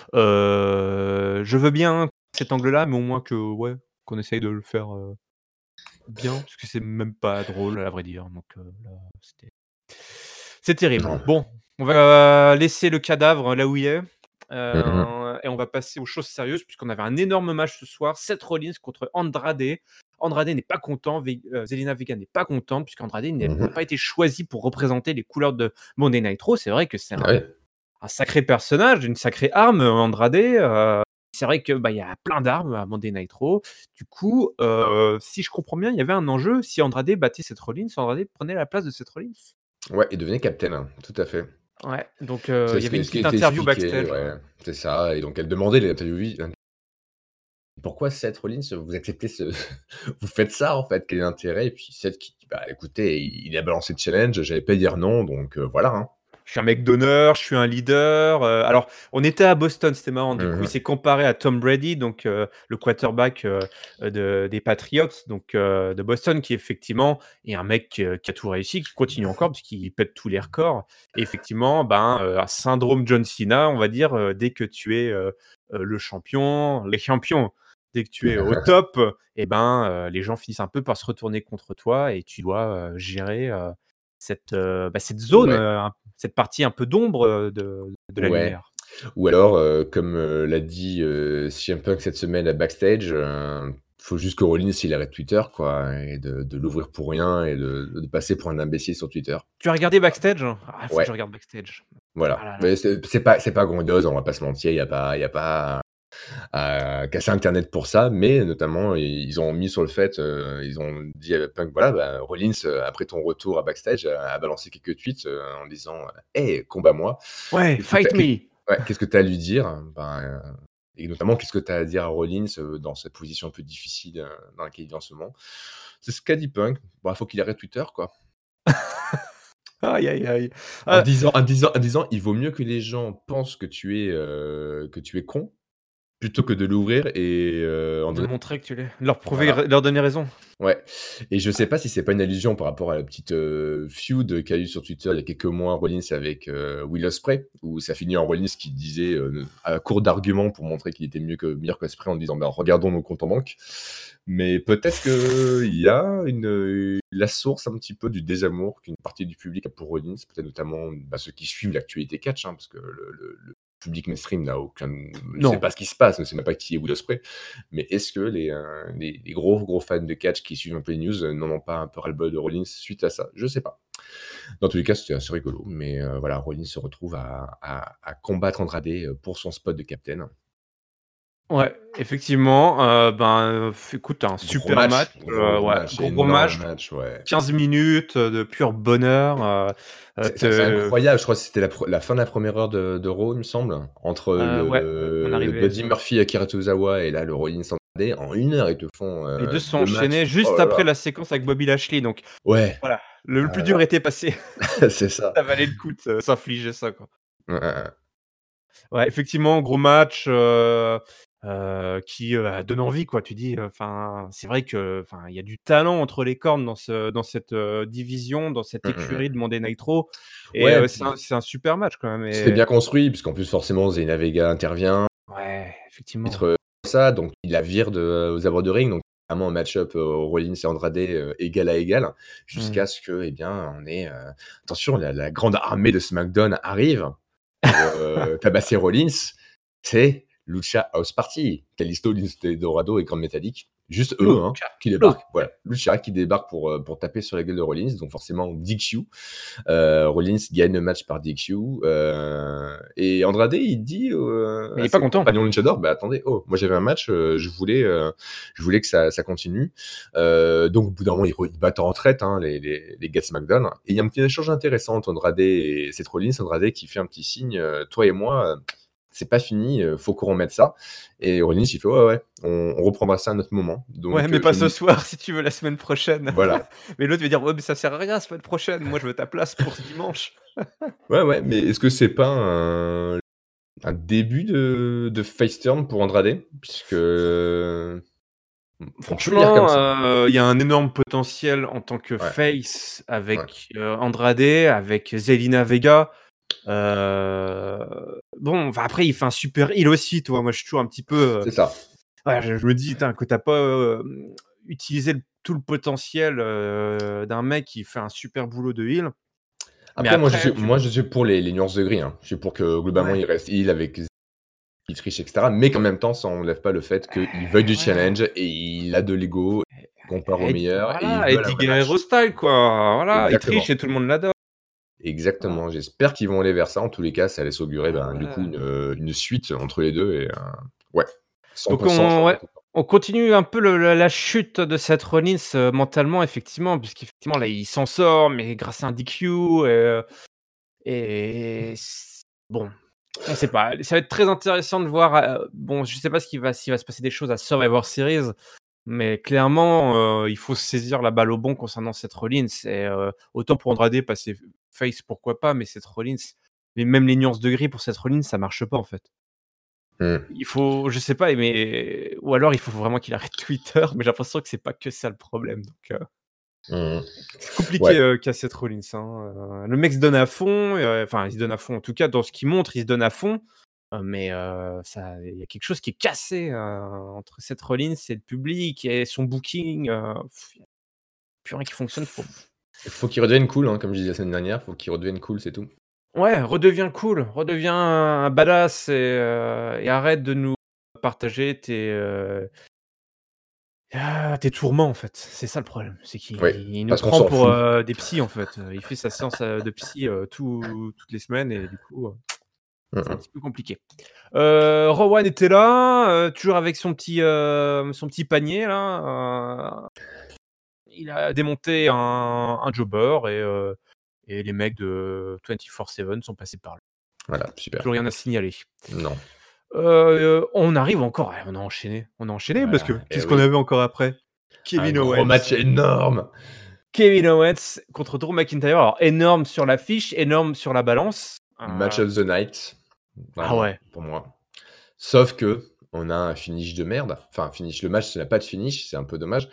S1: Heu, je veux bien cet angle-là, mais au moins que ouais, qu'on essaye de le faire, heu, bien, parce que c'est même pas drôle, à vrai dire, donc heu, là, c'était c'est terrible.
S2: Non.
S1: Bon, on va laisser le cadavre là où il est,
S2: Mmh mh.
S1: heu et on va passer aux choses sérieuses puisqu'on avait un énorme match ce soir, Seth Rollins contre Andrade. Andrade n'est pas content, Ve heu, Zelina Vega n'est pas contente puisqu'Andrade n'est
S2: Mmh
S1: n'a
S2: mh.
S1: pas été choisi pour représenter les couleurs de Monday Night Raw. C'est vrai que c'est
S2: Ah
S1: un
S2: oui.
S1: un sacré personnage, une sacrée arme, heu, Andrade, heu, c'est vrai que, bah, il y a plein d'armes à Monday Night Raw. Du coup, heu, si je comprends bien, il y avait un enjeu. Si Andrade battait Seth Rollins, Andrade prenait la place de Seth Rollins?
S2: Ouais, il devenait captain, hein, tout à fait.
S1: Ouais, donc heu,
S2: C'est
S1: il y
S2: ce
S1: avait
S2: qui
S1: une
S2: ce qui
S1: petite
S2: était
S1: interview
S2: expliqué,
S1: backstage.
S2: ouais, c'est ça et donc elle demandait les interviewees in pourquoi Seth Rollins, vous acceptez ce vous faites ça, en fait, quel est l'intérêt? Et puis Seth qui dit: «Bah, écoutez, il il a balancé le challenge, j'allais pas dire non, donc heu, voilà, hein».
S1: Je suis un mec d'honneur, je suis un leader, heu, alors on était à Boston, c'était marrant. Du
S2: Mmh
S1: coup, il
S2: mh.
S1: s'est comparé à Tom Brady, donc heu, le quarterback, heu heu, de des Patriots, donc heu, de Boston, qui effectivement est un mec, heu, qui a tout réussi, qui continue encore puisqu'il pète tous les records et effectivement, ben, heu, un syndrome John Cena, on va dire, heu, dès que tu es, heu heu, le champion, les champions, dès que tu es au top et ben, heu, les gens finissent un peu par se retourner contre toi et tu dois, heu, gérer, heu, cette, heu, bah, cette zone,
S2: Ouais,
S1: heu, cette partie un peu d'ombre, heu, de de la
S2: ouais.
S1: lumière.
S2: Ou alors, heu, comme, heu, l'a dit, heu, C M Punk cette semaine à Backstage, heu, faut juste que Rollins il arrête Twitter, quoi et de de l'ouvrir pour rien et de de passer pour un imbécile sur Twitter.
S1: Tu as regardé Backstage? Ah, faut que je
S2: Ouais,
S1: regarde Backstage. Ah
S2: voilà.
S1: là là.
S2: Mais c'est c'est pas c'est pas grandiose, on va pas se mentir, il y a pas il y a pas à casser internet pour ça, mais notamment ils ont mis sur le fait, heu, ils ont dit à Punk: «Voilà, bah, Rollins, heu, après ton retour à backstage, a a balancé quelques tweets, heu, en disant: "Hey, combat-moi"».
S1: Ouais,
S2: Qu'est-ce que tu
S1: fight
S2: as qu'est
S1: me!
S2: ouais, qu'est-ce que tu as à lui dire? Ben, heu et notamment, qu'est-ce que tu as à dire à Rollins, heu, dans cette position un peu difficile, heu, dans laquelle il est en ce moment? C'est ce qu'a dit Punk. Bah, faut qu'il arrête Twitter, quoi.
S1: Aïe, aïe, aïe.
S2: En
S1: Ah,
S2: disant en disant en disant: «Il vaut mieux que les gens pensent que tu es, heu, que tu es con, plutôt que de l'ouvrir et heu, en
S1: de
S2: disant»
S1: montrer que tu l'es, leur prouver,
S2: voilà.
S1: leur donner raison.
S2: Ouais et je sais pas si c'est pas une allusion par rapport à la petite, heu, feud qu'il y a eu sur Twitter il y a quelques mois, Rollins avec, heu, Will Ospreay, où ça finit en Rollins qui disait, heu, à court d'arguments pour montrer qu'il était mieux que meilleur qu'Ospreay en disant: «Ben, regardons nos comptes en banque». Mais peut-être qu'il y a une, heu, la source un petit peu du désamour qu'une partie du public a pour Rollins, peut-être notamment, bah, ceux qui suivent l'actualité catch, hein, parce que le le le public mainstream n'a aucun ne sait
S1: Non.
S2: pas ce qui se passe, ne sait même pas qui est Will Ospreay. Mais est-ce que les, heu, les les gros, gros fans de catch qui suivent un peu les news, heu, n'en ont pas un peu ras-le-bol de Rollins suite à ça? Je sais pas. Dans tous les cas, c'était assez rigolo, mais heu, voilà, Rollins se retrouve à à à combattre Andrade, heu, pour son spot de captain.
S1: Ouais, effectivement, heu, ben, f écoute, un
S2: Gros
S1: super match,
S2: match, gros,
S1: heu,
S2: gros
S1: ouais,
S2: match,
S1: gros
S2: énorme
S1: match,
S2: match, ouais.
S1: quinze minutes, heu, de pur bonheur, heu heu,
S2: C'est c'est c'est
S1: te
S2: incroyable, je crois que c'était la pre la fin de la première heure de de Raw, il me semble, entre
S1: heu, ouais, on
S2: le le
S1: arrivait
S2: Buddy Murphy, Akira Tozawa et là, le Rollins Andrade. En une heure, ils te font,
S1: les deux
S2: heu,
S1: se sont
S2: deux matchs.
S1: enchaînés
S2: Oh
S1: juste
S2: là
S1: après
S2: là!
S1: la séquence avec Bobby Lashley, donc
S2: Ouais,
S1: voilà, le le plus
S2: ah
S1: dur était passé.
S2: là, c'est ça.
S1: Ça valait le coup de se s'infliger ça, quoi.
S2: Ouais, ouais, ouais.
S1: Ouais, effectivement, gros match, heu heu, qui, heu, donne envie, quoi. Tu dis, enfin, c'est vrai que, enfin, il y a du talent entre les cornes dans ce dans cette, heu, division, dans cette
S2: Mmh, mmh
S1: écurie de
S2: mh.
S1: Monday Night Raw et
S2: Ouais,
S1: heu, c'est
S2: puis
S1: un c'est un super match quand même
S2: c'est
S1: et
S2: bien construit puisqu'en plus forcément Zelina Vega intervient,
S1: ouais, effectivement.
S2: titre, ça, donc il la vire de aux abords de ring, donc vraiment un match-up, heu, Rollins et Andrade, heu, égal à égal,
S1: Mmh.
S2: jusqu'à ce que, eh bien, on ait, heu, attention, la la grande armée de SmackDown arrive pour, heu, tabasser Rollins. C'est Lucha House Party, Kalisto, Lince Dorado et Grand Metalik. Juste eux, hein,
S1: Lucha,
S2: qui débarquent.
S1: Lucha.
S2: Voilà, Lucha qui débarque pour, heu, pour taper sur la gueule de Rollins, donc forcément D Q. Heu, Rollins gagne le match par D Q, heu et Andrade, il dit, heu,
S1: Mais il
S2: à
S1: est pas
S2: ses
S1: content.
S2: compagnons luchadors: «Bah, attendez, oh, moi j'avais un match, heu, je voulais, heu, je voulais que ça ça continue». Heu, donc au bout d'un moment, ils re ils battent en retraite, hein, les les les gars de SmackDown et il y a un petit échange intéressant entre Andrade et Seth Rollins. Andrade qui fait un petit signe, heu: «Toi et moi, heu, c'est pas fini, heu, faut qu'on remette ça» et Rollins, il fait: «Ouais, ouais, on on reprendra ça à un autre moment».
S1: Ouais,
S2: Donc
S1: mais
S2: heu,
S1: pas
S2: je
S1: ce
S2: ne
S1: soir si tu veux la semaine prochaine.
S2: voilà.
S1: Mais l'autre va dire: «Ouais, mais ça sert à rien la semaine prochaine, moi je veux ta place pour ce dimanche».
S2: Ouais, ouais, mais est-ce que c'est pas un Un début de de face turn pour Andrade, puisque, mmh, on peut le lire comme
S1: Franchement,
S2: ça.
S1: heu, il y a un énorme potentiel en tant que
S2: Ouais,
S1: face
S2: ouais,
S1: avec, heu, Andrade, avec Zelina Vega. Heu, bon, enfin, après, il fait un super heal aussi, tu vois? Moi, je suis toujours un petit peu, heu,
S2: c'est ça.
S1: ouais, je je me dis: «Putain, que tu as pas, hem, utilisé le tout le potentiel, heu, d'un mec qui fait un super boulot de heal». Mais
S2: Après moi je
S1: après,
S2: suis
S1: tu
S2: moi je suis pour les les nuances de gris, hein. Je suis pour que globalement
S1: ouais,
S2: il reste heal avec Z il triche et cetera, mais qu'en même temps ça enlève pas le fait qu'il veuille
S1: eh
S2: du
S1: ouais,
S2: challenge et il a de l'ego, il compare aux
S1: Eddie
S2: meilleurs et il
S1: voilà,
S2: veut un
S1: Eddie
S2: vrai
S1: Guerrero
S2: match.
S1: style, quoi. Voilà, il triche
S2: Exactement,
S1: et tout le monde l'adore. Voilà.
S2: exactement. J'espère qu'ils vont aller vers ça. En tous les cas, ça laisse augurer,
S1: Ah
S2: ben, du coup
S1: ouais.
S2: une, heu, une suite entre les deux et heu, ouais, cent
S1: Donc
S2: pour cent, j'en
S1: on
S2: suis
S1: ouais,
S2: content.
S1: on continue un peu le la la chute de Seth Rollins, heu, mentalement effectivement, puisqu'effectivement là, il s'en sort, mais grâce à un D Q, heu et c bon, on sait pas. Ça va être très intéressant de voir, heu, bon, je sais pas ce qui va s'il va se passer des choses à Survivor Series, mais clairement, heu, il faut saisir la balle au bon concernant Seth Rollins et heu, autant pour Andrade passer face, pourquoi pas, mais Seth Rollins, mais même les nuances de gris pour Seth Rollins, ça marche pas en fait.
S2: Mmh.
S1: Il faut je sais pas, mais ou alors il faut vraiment qu'il arrête Twitter, mais j'ai l'impression que c'est pas que ça le problème, donc heu,
S2: Mmh mh.
S1: c'est compliqué,
S2: Ouais.
S1: heu, qu'à Seth Rollins, hein, heu, le mec se donne à fond, heu, enfin il se donne à fond, en tout cas dans ce qu'il montre, il se donne à fond, heu, mais heu, ça il y a quelque chose qui est cassé, heu, entre Seth Rollins et le public et son booking, heu, il y a plus rien qui fonctionne pour moi.
S2: Faut qu'il redevienne cool, hein, comme je disais la semaine dernière, faut qu'il redevienne cool, c'est tout.
S1: Ouais, redeviens cool, redeviens un badass et heu et arrête de nous partager tes, heu Ah, tes tourments, en fait, c'est ça le problème. C'est qu'il
S2: Oui,
S1: il nous
S2: parce qu'on
S1: prend
S2: s'en
S1: pour,
S2: fout.
S1: heu, des psys, en fait, heu, il fait sa séance, heu, de psy, heu, tous toutes les semaines et du coup, heu
S2: Mmh
S1: C'est un
S2: mh.
S1: petit peu compliqué. Heu, Rowan était là, heu, toujours avec son petit, heu, son petit panier là, heu, il a démonté un un jobber et heu et les mecs de vingt-quatre sept sont passés par là.
S2: Voilà, super.
S1: Toujours rien à signaler.
S2: Non.
S1: Heu, on arrive encore ouais, on a enchaîné on a enchaîné parce que
S2: Voilà, et
S1: qu'est-ce qu'on
S2: oui.
S1: avait encore après?
S2: Un
S1: Kevin
S2: gros
S1: Owens.
S2: match énorme!
S1: Kevin Owens contre Drew McIntyre. Alors énorme sur l'affiche, énorme sur la balance.
S2: Match
S1: Heu
S2: of the night,
S1: Ah
S2: vraiment,
S1: ouais.
S2: pour moi. Sauf qu'on a un finish de merde. Enfin, finish, le match n'a pas de finish, c'est un peu dommage.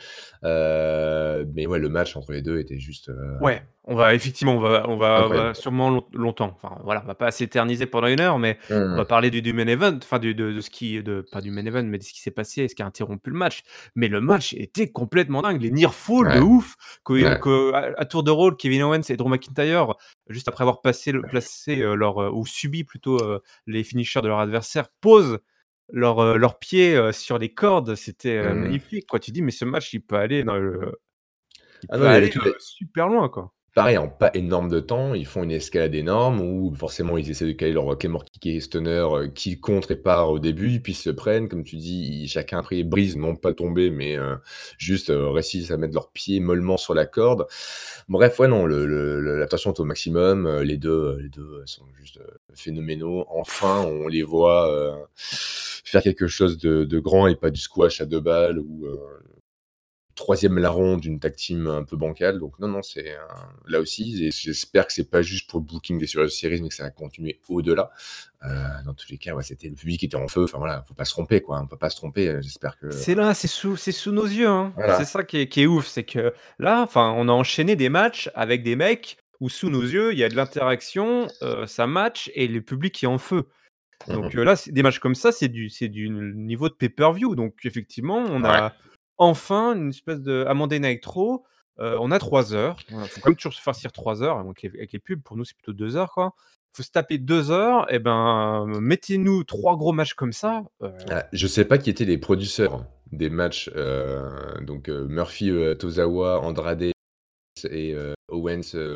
S2: Heu, mais ouais, le match entre les deux était juste, heu,
S1: Ouais, on va effectivement, on va on va on va
S2: incroyable.
S1: sûrement long longtemps, enfin voilà, on va pas s'éterniser pendant une heure, mais on va
S2: Mmh.
S1: parler du du main event, enfin du de de ce qui de pas du main event, mais de ce qui s'est passé, ce qui a interrompu le match. Mais le match était complètement dingue, les near fall de
S2: Ouais,
S1: ouf, que
S2: ouais.
S1: que à à tour de rôle, Kevin Owens et Drew McIntyre, juste après avoir passé le placé, heu, leur, heu, ou subi plutôt, heu, les finishers de leur adversaire, posent leurs, heu, leurs pieds, heu, sur les cordes. C'était, heu,
S2: Mmh.
S1: magnifique quoi. Tu dis: «Mais ce match, il peut aller dans le il
S2: Ah non,
S1: peut
S2: il y avait
S1: aller,
S2: tout
S1: heu,
S2: et
S1: super loin quoi».
S2: pareil, en pas énorme de temps, ils font une escalade énorme où forcément ils essaient de caler leur Claymore kick et stunner, heu, qui contre et part au début, puis ils se prennent, comme tu dis, ils chacun après ils brisent, non pas tomber, mais heu, juste, heu, réussissent à mettre leurs pieds mollement sur la corde. Bref, ouais, non, le le le la tension est au maximum, heu, les deux, heu, les deux sont juste, heu, phénoménaux. Enfin, on les voit, heu, faire quelque chose de de grand et pas du squash à deux balles ou heu, troisième larron d'une tag team un peu bancale. Donc non, non, c'est, heu, là aussi, et j'espère que c'est pas juste pour le booking des Survivor Series, mais que ça va continuer au-delà. Heu, dans tous les cas, ouais, c'était le public était en feu. Enfin voilà, faut pas se tromper, quoi. On peut pas se tromper, heu, j'espère que
S1: C'est là, c'est sous c'est sous nos yeux, hein. C'est
S2: voilà.
S1: ça qui est qui est ouf, c'est que là, enfin, on a enchaîné des matchs avec des mecs où sous nos yeux, il y a de l'interaction, heu, ça match et le public est en feu.
S2: Mmh
S1: Donc,
S2: mh.
S1: heu, là, c'est des matchs comme ça, c'est du c'est du niveau de pay-per-view. Donc effectivement, on
S2: Ouais.
S1: a enfin une espèce de à Monday Night Raw, heu, on a trois heures. Voilà, faut quand même toujours se farcir trois heures avec les avec les pubs. Pour nous, c'est plutôt deux heures, quoi. Faut se taper deux heures et ben, mettez-nous trois gros matchs comme ça, heu
S2: Ah, je sais pas qui étaient les producteurs des matchs, heu, donc heu, Murphy, heu, Tozawa, Andrade et heu, Owens, heu,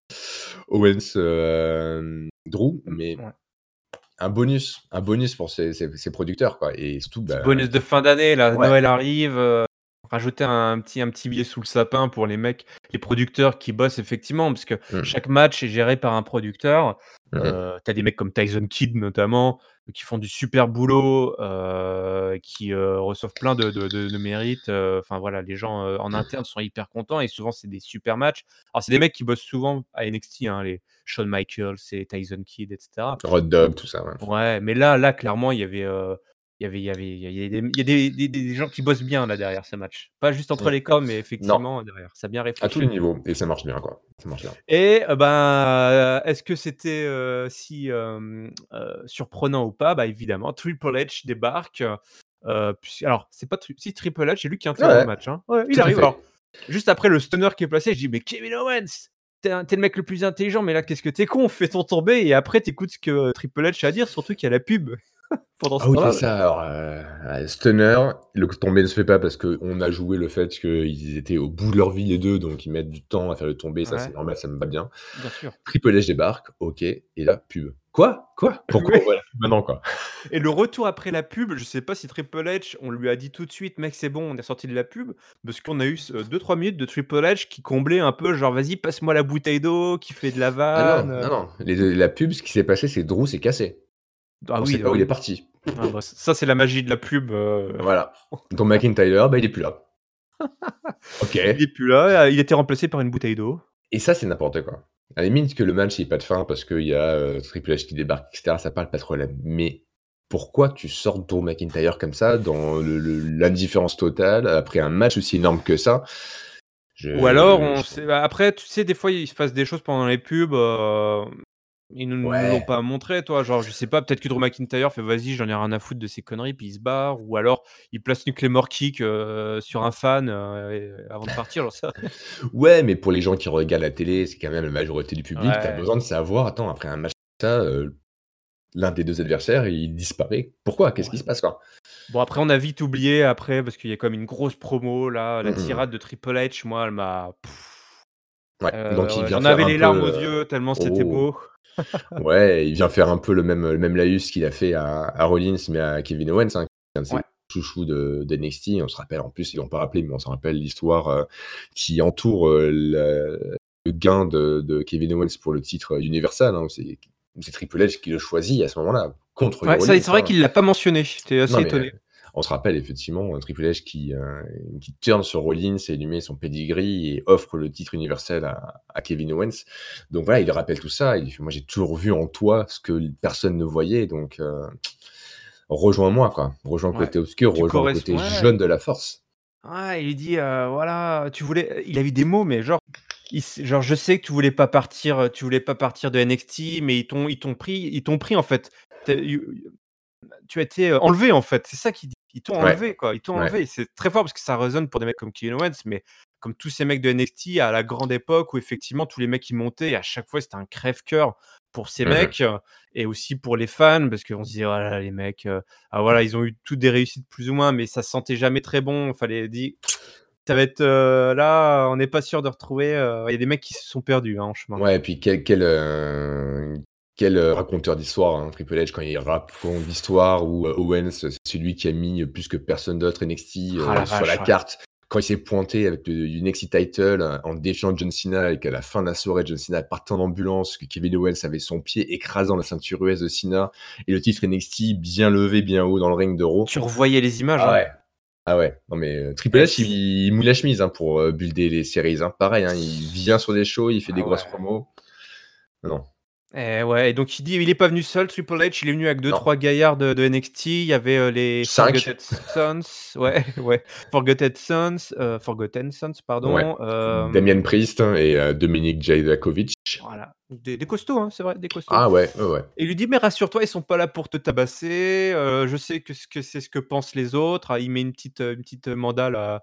S2: Owens, hem, Drew, mais
S1: ouais.
S2: un bonus, un bonus pour ces ces ces producteurs, quoi, et surtout,
S1: Petit
S2: bah
S1: bonus de fin d'année là,
S2: ouais.
S1: Noël arrive, heu, rajouter un petit un petit billet sous le sapin pour les mecs, les producteurs qui bossent effectivement, parce que
S2: Mmh.
S1: chaque match est géré par un producteur.
S2: Mmh mh.
S1: Heu, tu as des mecs comme Tyson Kidd notamment, qui font du super boulot, heu, qui, heu, reçoivent plein de de de de mérites, heu, enfin voilà, les gens, heu, en interne sont hyper contents et souvent c'est des super matchs. Alors c'est des mecs qui bossent souvent à N X T, hein, les Shawn Michaels et Tyson Kidd et cetera.
S2: Road
S1: Mais
S2: Dogg, tout ça, ouais.
S1: ouais, mais là là clairement il y avait, heu, il y avait il y avait il y a des il y a des des des gens qui bossent bien là derrière ce match. Pas juste entre
S2: Mmh.
S1: les cordes, mais
S2: Non,
S1: effectivement derrière, ça a bien
S2: à tous les
S1: réfléchi.
S2: niveaux, et ça marche bien, quoi. Ça marche bien.
S1: Et heu, ben, est-ce que c'était, heu, si, hem, heu, surprenant ou pas? Bah, évidemment, Triple H débarque, heu heu, puis alors c'est pas Tri si Triple H, c'est lui qui
S2: Ouais,
S1: interrompt le
S2: ouais,
S1: match, hein. Ouais, il
S2: tout à
S1: arrive
S2: fait.
S1: alors, juste après le stunner qui est placé, je dis: «Mais Kevin Owens, tu es un tu es le mec le plus intelligent, mais là qu'est-ce que tu es con, fais-ton tomber et après tu écoutes ce que Triple H a à dire», surtout qu'il y a la pub pendant ce
S2: Ah oui, c'est
S1: temps-là.
S2: ça, alors, heu, heu, Stunner, le tomber ne se fait pas parce qu'on a joué le fait qu'ils étaient au bout de leur vie les deux, donc ils mettent du temps à faire le tomber, ça c'est
S1: Ouais,
S2: normal, ça me va bien.
S1: bien sûr.
S2: Triple H débarque, OK, et là, pub. Quoi? Quoi? Pourquoi on voit la pub maintenant, quoi?
S1: Et le retour après la pub, je sais pas si Triple H, on lui a dit tout de suite: «Mec, c'est bon, on est sorti de la pub», parce qu'on a eu ce deux trois minutes de Triple H qui comblait un peu genre: «Vas-y, passe-moi la bouteille d'eau», qui fait de la
S2: Ah non,
S1: vanne, heu.
S2: non, non, les la pub, ce qui s'est passé, c'est Drew s'est cassé.
S1: Ah
S2: On sait
S1: oui,
S2: pas
S1: ah
S2: où il est
S1: oui.
S2: parti.
S1: Ah bah, ça, c'est la magie de la pub, heu,
S2: Voilà. Drew McIntyre, bah, il est plus là.
S1: il est
S2: OK.
S1: plus là, il était remplacé par une bouteille d'eau.
S2: Et ça, c'est n'importe quoi. À la limite que le match ait pas de fin parce qu'il y a, heu, Triple H qui débarque et cetera, ça parle pas de problème. Mais pourquoi tu sors Drew McIntyre comme ça dans le le l'indifférence totale après un match aussi énorme que ça?
S1: Ou alors
S2: Je
S1: on
S2: je
S1: sait bah, après, tu sais, des fois, il se passe des choses pendant les pubs, heu, ils nous nous l'ont
S2: ouais.
S1: pas montré, toi. Genre, je sais pas, peut-être que Drew McIntyre fait: «Vas-y, j'en ai rien à foutre de ces conneries», puis il se barre. Ou alors, il place une Claymore kick, heu, sur un fan, heu, et avant de partir, j'en sais rien.
S2: Ouais, mais pour les gens qui regardent la télé, c'est quand même la majorité du public, tu as
S1: Ouais,
S2: besoin de savoir, attends, après un match comme ça, heu, l'un des deux adversaires, il disparaît. Pourquoi? Qu'est-ce
S1: ouais.
S2: qui se passe, quoi?
S1: Bon, après, on a vite oublié après parce qu'il y a comme une grosse promo là, la
S2: Mmh mh.
S1: tirade de Triple H, moi, elle m'a
S2: Ouais,
S1: Heu,
S2: donc il
S1: ouais,
S2: vient
S1: j'en
S2: faire
S1: avais
S2: un
S1: les
S2: peu,
S1: larmes aux
S2: heu
S1: yeux tellement c'était
S2: oh!
S1: beau.
S2: Ouais, il vient faire un peu le même, le même laïus qu'il a fait à à Rollins, mais à Kevin Owens, hein, qui est un de ses
S1: Ouais.
S2: chouchous de d'NXT. On se rappelle, en plus, ils l'ont pas rappelé, mais on se rappelle l'histoire, heu, qui entoure, heu, le le gain de de Kevin Owens pour le titre Universal, hein. C'est c'est Triple H qui le choisit à ce moment-là, contre
S1: Ouais, ça
S2: Rollins,
S1: c'est vrai
S2: hein.
S1: qu'il l'a pas mentionné, j'étais assez
S2: Non, mais heu,
S1: étonné.
S2: on se rappelle effectivement, Triple H qui, heu, qui turn sur Rollins et lui met son pedigree et offre le titre universel à à Kevin Owens. Donc voilà, il lui rappelle tout ça, il lui fait: «Moi, j'ai toujours vu en toi ce que l personne ne voyait, donc heu, rejoins-moi, quoi. Rejoins le
S1: Ouais,
S2: côté obscur,
S1: tu
S2: rejoins le
S1: corresponds
S2: côté
S1: ouais,
S2: jeune de la force».
S1: ouais, il lui dit, heu, voilà, tu voulais il a eu des mots, mais genre, il s genre: «Je sais que tu voulais pas partir, heu, tu voulais pas partir de NXT, mais ils t'ont ils t'ont pris ils t'ont pris en fait. Tu you you tu as été, heu, enlevé en fait». C'est ça qu'il dit. Ils t'ont
S2: Ouais,
S1: enlevé quoi, ils t'ont
S2: ouais.
S1: enlevé. C'est très fort parce que ça résonne pour des mecs comme Kevin Owens, mais comme tous ces mecs de NXT à la grande époque où effectivement tous les mecs qui montaient et à chaque fois c'était un crève-cœur pour ces
S2: Mmh mh.
S1: mecs, heu et aussi pour les fans parce qu'on se disait: «Oh là là les mecs, heu, ah voilà ils ont eu toutes des réussites plus ou moins mais ça se sentait jamais très bon». Fallait dit ça va être, heu, là on n'est pas sûr de retrouver, heu, il y a des mecs qui se sont perdus, hein, en chemin.
S2: Ouais, et puis quel quel, heu, quel, heu, raconteur d'histoire, hein, Triple H, quand il raconte l'histoire où, heu, Owens, c'est celui qui a mis plus que personne d'autre NXT,
S1: Ah la
S2: heu, sur la
S1: vache, ouais.
S2: carte. Quand il s'est pointé avec le NXT title, heu, en défiant John Cena et qu'à la fin de la soirée, John Cena partait en ambulance, que Kevin Owens avait son pied écrasant la ceinture U S de Cena et le titre NXT bien levé, bien haut dans le ring de Raw.
S1: Tu revoyais les images,
S2: Ah
S1: hein.
S2: ouais, ah ouais, non mais, heu, Triple
S1: Et
S2: H,
S1: c
S2: il il mouille la chemise, hein, pour, heu, builder les séries, hein. Pareil, hein, il vient sur des shows, il fait des
S1: ah
S2: grosses
S1: ouais.
S2: promos. Non,
S1: Et ouais, et donc il dit il est pas venu seul Triple H, il est venu avec deux
S2: non.
S1: trois gaillards de de N X T. Il y avait, heu, les
S2: cinq.
S1: Forgotten Sons, ouais, ouais, Forgotten Sons, heu, Forgotten Sons,
S2: Ouais.
S1: pardon, hem,
S2: Damien Priest et heu, Dominik Dijakovic.
S1: voilà, des des costauds, hein, c'est vrai, des costauds.
S2: Ah ouais, ouais, ouais.
S1: Et il lui dit: «Mais rassure-toi, ils sont pas là pour te tabasser, heu, je sais que ce que c'est ce que pensent les autres». Ah, il met une petite, heu, une petite, mandale à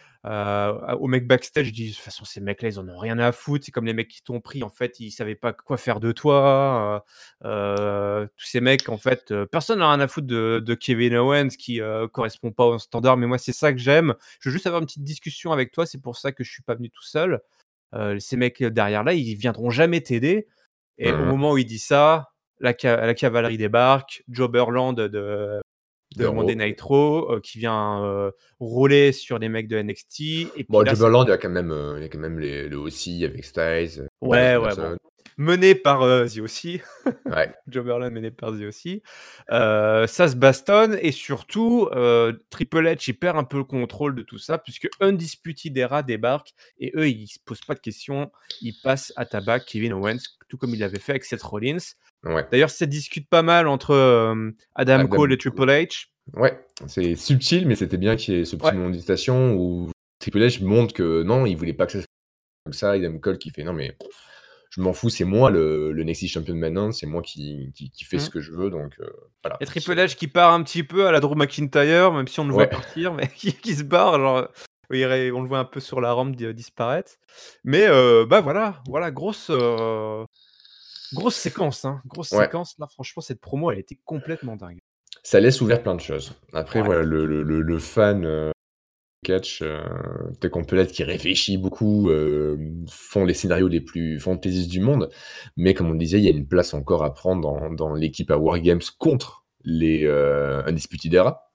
S1: à aux mecs backstage. Il dit: «De toute façon, ces mecs-là, ils en ont rien à foutre. C'est comme les mecs qui t'ont pris, en fait, ils savaient pas quoi faire de toi, heu heu, tous ces mecs, en fait, heu, personne n'a rien à foutre de de Kevin Owens qui, heu, correspond pas aux standards, mais moi, c'est ça que j'aime. Je veux juste avoir une petite discussion avec toi, c'est pour ça que je suis pas venu tout seul. Heu, ces mecs, derrière là, ils viendront jamais t'aider». Et au
S2: Mmh mh.
S1: moment où il dit ça, la ca la cavalerie débarque, Joberland de de Monday
S2: Euro.
S1: Night Raw, heu, qui vient, heu, rouler sur les mecs de N X T et puis
S2: Bon,
S1: là, c'est
S2: Jobberland, il y a quand même, heu, il y a quand même les le O C avec Styles, heu, Daniel
S1: ouais, ouais, bon,
S2: Anderson.
S1: mené par, heu, The O C,
S2: Ouais.
S1: Joberland mené par The O C, heu, ça se bastonne et surtout, heu, Triple H, il perd un peu le contrôle de tout ça puisque Undisputed Era débarque et eux, ils se posent pas de questions, ils passent à tabac Kevin Owens, tout comme il l'avait fait avec Seth Rollins.
S2: Ouais.
S1: D'ailleurs, ça discute pas mal entre, hem, Adam Cole
S2: Adam
S1: et Triple H.
S2: Ouais, c'est subtil, mais c'était bien qu'il y ait ce petit
S1: Ouais.
S2: moment d'hésitation où Triple H montre que non, il voulait pas que ça se comme ça. Et Adam Cole qui fait: «Non mais je m'en fous, c'est moi le le N X T champion maintenant, c'est moi qui qui qui fais ce
S1: Mmh.
S2: que je veux, donc heu, voilà».
S1: Et Triple
S2: C'est
S1: H qui part un petit peu à la Drew McIntyre, même si on le voit
S2: ouais,
S1: partir, mais qui qui se barre, genre, heu, oui, il ré on le voit un peu sur la rampe di disparaître. Mais heu, bah, voilà, voilà, grosse, heu, grosse séquence, hein, grosse
S2: ouais.
S1: séquence. Là, franchement, cette promo, elle était complètement dingue.
S2: Ça laisse ouvert plein de choses. Après
S1: Ouais.
S2: voilà, le le le le fan, heu, catch, heu, tel qu'on peut l'être, qui réfléchit beaucoup, hem, font les scénarios les plus fantaisistes du monde. Mais comme on disait, il y a une place encore à prendre dans dans l'équipe à War Games contre les, heu, Undisputed Era.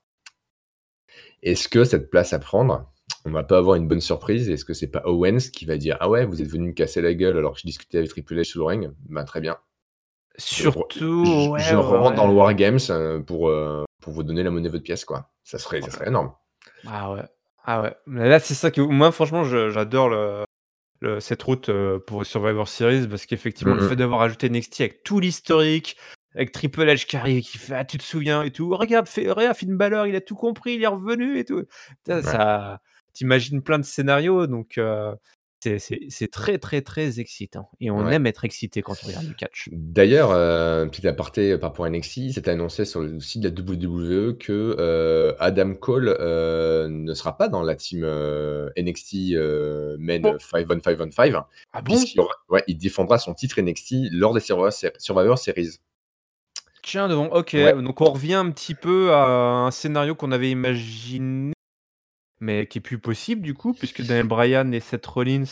S2: Est-ce que cette place à prendre, on va pas avoir une bonne surprise? Est-ce que c'est pas Owens qui va dire: «Ah ouais, vous êtes venu me casser la gueule alors que je discutais avec Triple H sous le ring? Bah, très bien. Je re
S1: Surtout
S2: je
S1: ouais,
S2: je
S1: ouais,
S2: rentre dans le
S1: ouais.
S2: War Games, heu, pour, heu, pour vous donner la monnaie de votre pièce, quoi». Ça serait ça
S1: Ouais.
S2: serait énorme.
S1: Ah ouais. Ah ouais. Mais là, c'est ça que moi, franchement, je j'adore le le cette route, heu, pour Survivor Series parce qu'effectivement,
S2: Mmh
S1: le fait
S2: mh.
S1: d'avoir ajouté N X T avec tout l'historique, avec Triple H qui arrive et qui fait: «Ah, tu te souviens?» et tout. «Regarde, fais regarde Finn Balor, il a tout compris, il est revenu et tout». Putain,
S2: Ouais,
S1: ça tu imagines plein de scénarios donc heu, c'est c'est c'est très, très, très excitant et on
S2: ouais.
S1: aime être excité quand on regarde du catch.
S2: D'ailleurs, heu, petit aparté par rapport à N X T, c'était annoncé sur le site de la W W E que, heu, Adam Cole, heu, ne sera pas dans la team, heu, N X T, heu, Men
S1: Oh!
S2: five on five on five,
S1: Ah bon?
S2: puisqu'il y aura ouais, il défendra son titre N X T lors des Survivor Ser Survivor Series.
S1: Tiens donc, OK,
S2: Ouais.
S1: donc on revient un petit peu à un scénario qu'on avait imaginé, mais qui est plus possible du coup puisque Daniel Bryan et Seth Rollins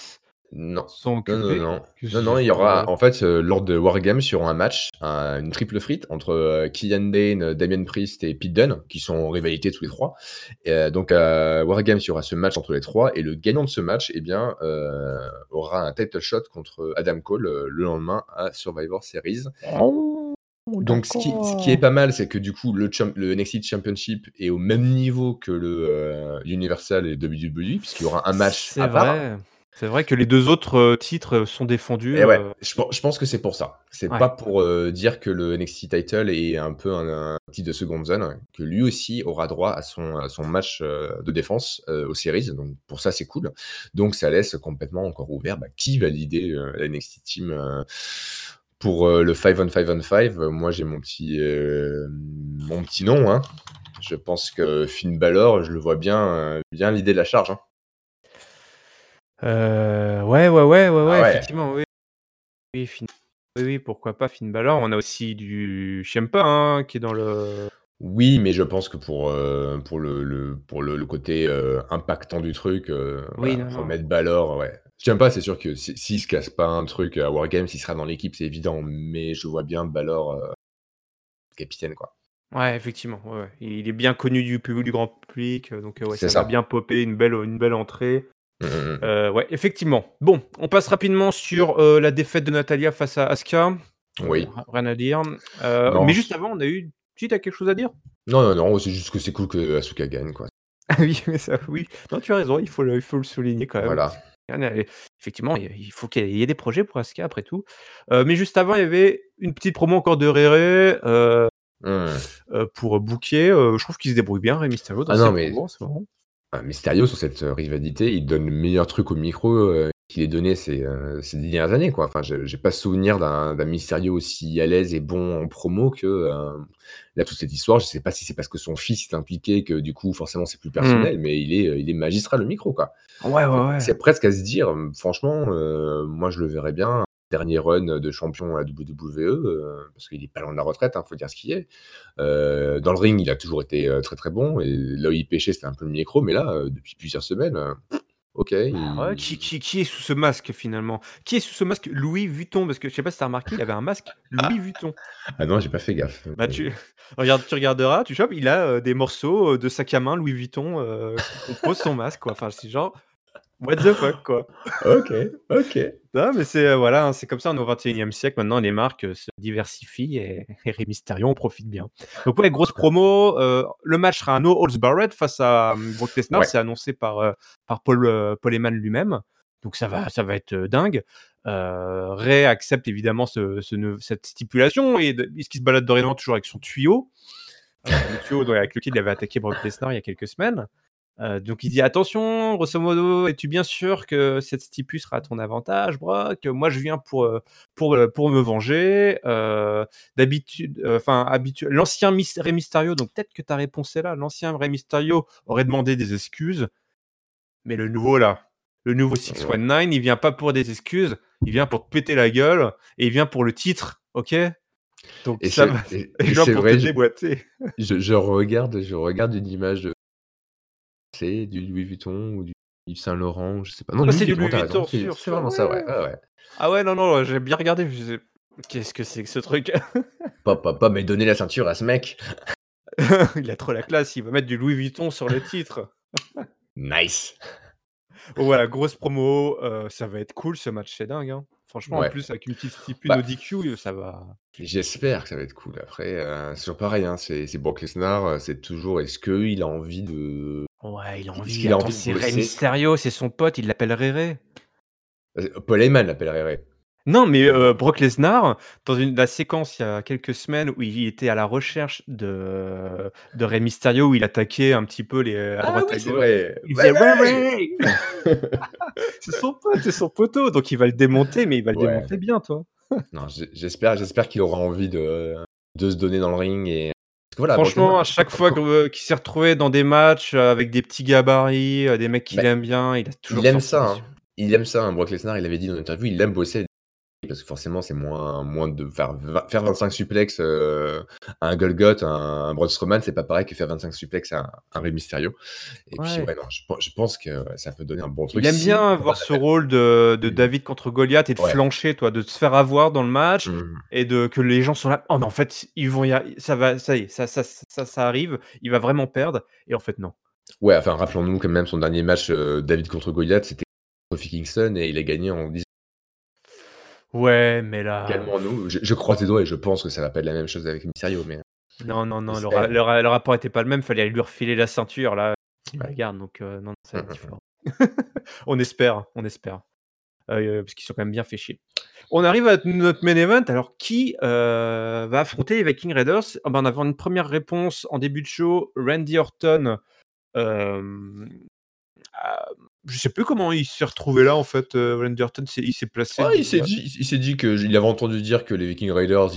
S2: Non.
S1: sont
S2: Non, non,
S1: occupés.
S2: non.
S1: Qu'est-ce
S2: Non,
S1: que
S2: non,
S1: c'est
S2: il
S1: que
S2: y
S1: ce
S2: aura
S1: bordel?
S2: en fait, heu, lors de Wargames, il y aura un match, un une triple frite entre, heu, Killian Dain, heu, Damien Priest et Pete Dunne, qui sont en rivalité tous les trois. Et heu, donc à Wargames, il y aura ce match entre les trois et le gagnant de ce match, eh bien, heu, aura un title shot contre Adam Cole, heu, le lendemain à Survivor Series.
S1: Oh!
S2: Donc ce qui ce qui est
S1: D'accord.
S2: pas mal, c'est que du coup le champ le N X T Championship est au même niveau que le, heu, Universal et W W E puisqu'il y aura un match
S1: C'est
S2: à part.
S1: vrai. C'est vrai que les deux autres, heu, titres, heu, sont défendus,
S2: Et ouais,
S1: heu
S2: je pen je pense que c'est pour ça. C'est
S1: ouais.
S2: pas pour, heu, dire que le N X T title est un peu un un titre de seconde zone, que lui aussi aura droit à son à son match, heu, de défense, heu, aux series, donc pour ça, c'est cool. Donc ça laisse complètement encore ouvert, bah, qui va leader, heu, la N X T team, heu, pour, heu, le five on five on five. Heu, moi, j'ai mon petit, hem, mon petit nom, hein. Je pense que Finn Balor, je le vois bien, heu, bien leader la charge, hein.
S1: Heu, ouais, ouais, ouais, ouais,
S2: Ah
S1: ouais,
S2: ouais.
S1: effectivement, oui. Oui, Finn oui, oui, pourquoi pas Finn Balor. On a aussi du Ciampa, hein, qui est dans le
S2: Oui, mais je pense que pour, heu, pour le le pour le le côté, heu, impactant du truc, heu,
S1: oui,
S2: voilà,
S1: non, non.
S2: remettre Balor, ouais. Ciampa, c'est sûr que si s'il se casse pas un truc à War Games, il sera dans l'équipe, c'est évident, mais je vois bien Balor, heu, capitaine, quoi.
S1: Ouais, effectivement, ouais, ouais. Il est bien connu du public du grand public, heu, donc heu, ouais,
S2: C'est
S1: ça va bien
S2: ça.
S1: popper, une belle, une belle entrée.
S2: Mmh mh, mmh.
S1: Heu, ouais, effectivement. Bon, on passe rapidement sur, heu, la défaite de Natalya face à Asuka. Heu,
S2: Oui.
S1: ri rien à dire. Heu,
S2: Non,
S1: mais juste
S2: c
S1: avant, on a eu si tu as quelque chose à dire?
S2: non, non, non, c'est juste que c'est cool que Asuka gagne, quoi.
S1: Ah oui, mais ça oui. Non, tu as raison, il faut le il faut le souligner quand même.
S2: Voilà.
S1: Rien à effectivement, il il faut qu'il y ait des projets pour Asuka après tout. Heu, mais juste avant, il y avait une petite promo encore de Rere, heu
S2: Mmh.
S1: heu, pour booker, heu, je trouve qu'il se débrouille bien Rey Mysterio dans
S2: Ah
S1: ses
S2: non, mais
S1: promos en ce moment.
S2: Ah, Mysterio sur cette, heu, rivalité, il donne le meilleur truc au micro, heu, qu'il ait donné ces, heu, ces dix dernières années, quoi. Enfin, je j'ai pas souvenir d'un d'un Mysterio aussi à l'aise et bon en promo que, heu, là, toute cette histoire, je sais pas si c'est parce que son fils est impliqué que du coup, forcément, c'est plus
S1: Mmh.
S2: personnel, mais il est, heu, il est magistral au micro, quoi.
S1: Ouais,
S2: Donc
S1: ouais, ouais.
S2: c'est presque à se dire, hem, franchement, heu, moi, je le verrais bien, dernier run de champion à la W W E, heu, parce qu'il est pas loin de la retraite, hein, faut dire ce qui est. Heu, dans le ring, il a toujours été, heu, très, très bon et là où il pêchait, c'était un peu le micro, mais là, heu, depuis plusieurs semaines, heu, OK,
S1: Ouais, qui
S2: il
S1: qui qui est sous ce masque finalement? Qui est sous ce masque Louis Vuitton? Parce que je sais pas si tu as remarqué, il avait un masque Louis Vuitton.
S2: ah non, j'ai pas fait gaffe,
S1: Bah,
S2: mais
S1: tu regarde tu regarderas, tu chopes, il a, heu, des morceaux, heu, de sac à main Louis Vuitton, heu, qui composent son masque quoi. Enfin, c'est genre, what the fuck quoi?
S2: OK, OK.
S1: Non, mais c'est, heu, voilà, hein, c'est comme ça, on est au vingt et unième siècle, maintenant les marques, heu, se diversifient et et Rey Mysterio en profite bien. Donc ouais, grosse promo, heu, le match sera un no holds barred face à, mmh, Brock Lesnar,
S2: Ouais,
S1: c'est annoncé par, heu, par Paul, heu, Paul Heyman lui-même. Donc ça va ça va être, heu, dingue. Heu, Rey accepte évidemment ce ce ne cette stipulation et de puisqu'il se balade dorénavant toujours avec son tuyau, heu, le fameux tuyau, donc avec lequel il avait attaqué Brock Lesnar il y a quelques semaines. Heu, donc il dit: «Attention, grosso modo, es-tu bien sûr que cette stipu sera à ton avantage, Brock? Moi, je viens pour, heu, pour, heu, pour me venger. Heu, d'habitude, heu, enfin, habitu l'ancien Mys Rey Mysterio», donc peut-être que ta réponse est là. L'ancien Rey Mysterio aurait demandé des excuses, mais le nouveau là, le nouveau
S2: ouais.
S1: six un neuf, il vient pas pour des excuses, il vient pour te péter la gueule et il vient pour le titre, OK? Donc
S2: Et
S1: ça
S2: c'est
S1: va
S2: et
S1: il
S2: et
S1: vient
S2: c'est
S1: pour te
S2: vrai, je
S1: déboîter.
S2: je je regarde je regarde une image de c'est du Louis Vuitton ou du Yves Saint Laurent, je sais pas. Non,
S1: Ah,
S2: Louis
S1: c'est du
S2: Vuitton,
S1: Louis
S2: tu as raison,
S1: Vuitton,
S2: c'est
S1: sûr,
S2: c'est
S1: sûr,
S2: vraiment ça, ouais,
S1: ouais.
S2: ouais, ouais.
S1: Ah ouais, non, non, j'ai bien regardé, je faisais: «Qu'est-ce que c'est que ce truc?»
S2: Pas pas pas mais donner la ceinture à ce mec.
S1: Il a trop la classe, il va mettre du Louis Vuitton sur le titre.
S2: Nice.
S1: Bon voilà, grosse promo, heu, ça va être cool ce match, c'est dingue, hein. Franchement, en
S2: Ouais.
S1: plus avec une petite stipu
S2: Bah
S1: no D Q, heu, ça va
S2: j'espère que ça va être cool. Après, heu, c'est toujours pareil, hein, c'est c'est Brock Lesnar, heu, c'est toujours est-ce qu'il a envie de
S1: ouais, il a
S2: est-ce
S1: envie.
S2: qu'il a
S1: Attends,
S2: envie de
S1: c'est Rey
S2: bosser?
S1: Mysterio, c'est son pote, il l'appelle Réré.
S2: Heu, Paul Heyman l'appellerait Ray.
S1: Non, mais
S2: Mais bon.
S1: heu, Brock Lesnar, dans une la séquence il y a quelques semaines où il était à la recherche de de Rey Mysterio, où il attaquait un petit peu les à
S2: Ah
S1: droite
S2: oui,
S1: à
S2: c'est
S1: gauche,
S2: vrai!
S1: il
S2: Ouais,
S1: faisait:
S2: ouais!
S1: «Réré!» C'est son pote, c'est son poteau, donc il va le démonter, mais il va le
S2: Ouais.
S1: démonter bien, toi.
S2: Non, j'e j'espère j'espère qu'il aura envie de de se donner dans le ring et parce que voilà, Brock Lesnar
S1: Franchement, à
S2: quand
S1: chaque
S2: quand
S1: fois que,
S2: quand
S1: heu, qu'il s'est retrouvé dans des matchs, heu, avec des petits gabarits, heu, des mecs qu'il
S2: bah,
S1: aime bien, il a
S2: il
S1: toujours
S2: aime
S1: sorti
S2: ça,
S1: des
S2: hein.
S1: su
S2: Il aime ça, hein, Brock Lesnar, il avait dit dans une interview, il aime bosser parce que forcément c'est moins moins de faire vingt faire vingt-cinq suplex, heu, à un Golgoth, un un Braun Strowman, c'est pas pareil que faire vingt-cinq suplex à un un Rey Mysterio et puis
S1: Ouais.
S2: ouais, non, je pen je pense que ouais, ça peut donner un bon
S1: Il
S2: truc
S1: aime
S2: si
S1: bien
S2: on
S1: avoir
S2: passe
S1: ce
S2: appel.
S1: rôle de de
S2: Mmh mh.
S1: David contre Goliath et de
S2: Ouais.
S1: flancher, toi, de se faire avoir dans le match
S2: Mmh mh.
S1: et de que les gens sont là: «Oh mais en fait, ils vont y a ça va, ça y est, ça ça ça ça arrive, il va vraiment perdre» et en fait non.
S2: Ouais, enfin rappelons-nous quand même son dernier match, heu, David contre Goliath, c'était Kofi Kingston et il a gagné en dix
S1: Ouais, mais là,
S2: calmons-nous, je je croise les doigts et je pense que ça va pas être la même chose avec Mysterio, mais
S1: non, non,
S2: on
S1: non, le ra
S2: espère.
S1: le ra le rapport était pas le même, fallait lui refiler la ceinture là, il la
S2: Ouais.
S1: garde donc heu, non, ça va
S2: Mmh
S1: être
S2: mh mh.
S1: différent. On espère, on espère, heu, parce qu'ils sont quand même bien fait chier. On arrive à notre main event, alors qui, heu, va affronter les Viking Raiders? Ah bah, on avait une première réponse en début de show, Randy Orton, hem, ah, je sais plus comment il s'est retrouvé là en fait, heu, Randy Orton, s'est il s'est placé
S2: Ouais,
S1: d
S2: il s'est
S1: ouais.
S2: dit il s'est dit que il avait entendu dire que les Viking Raiders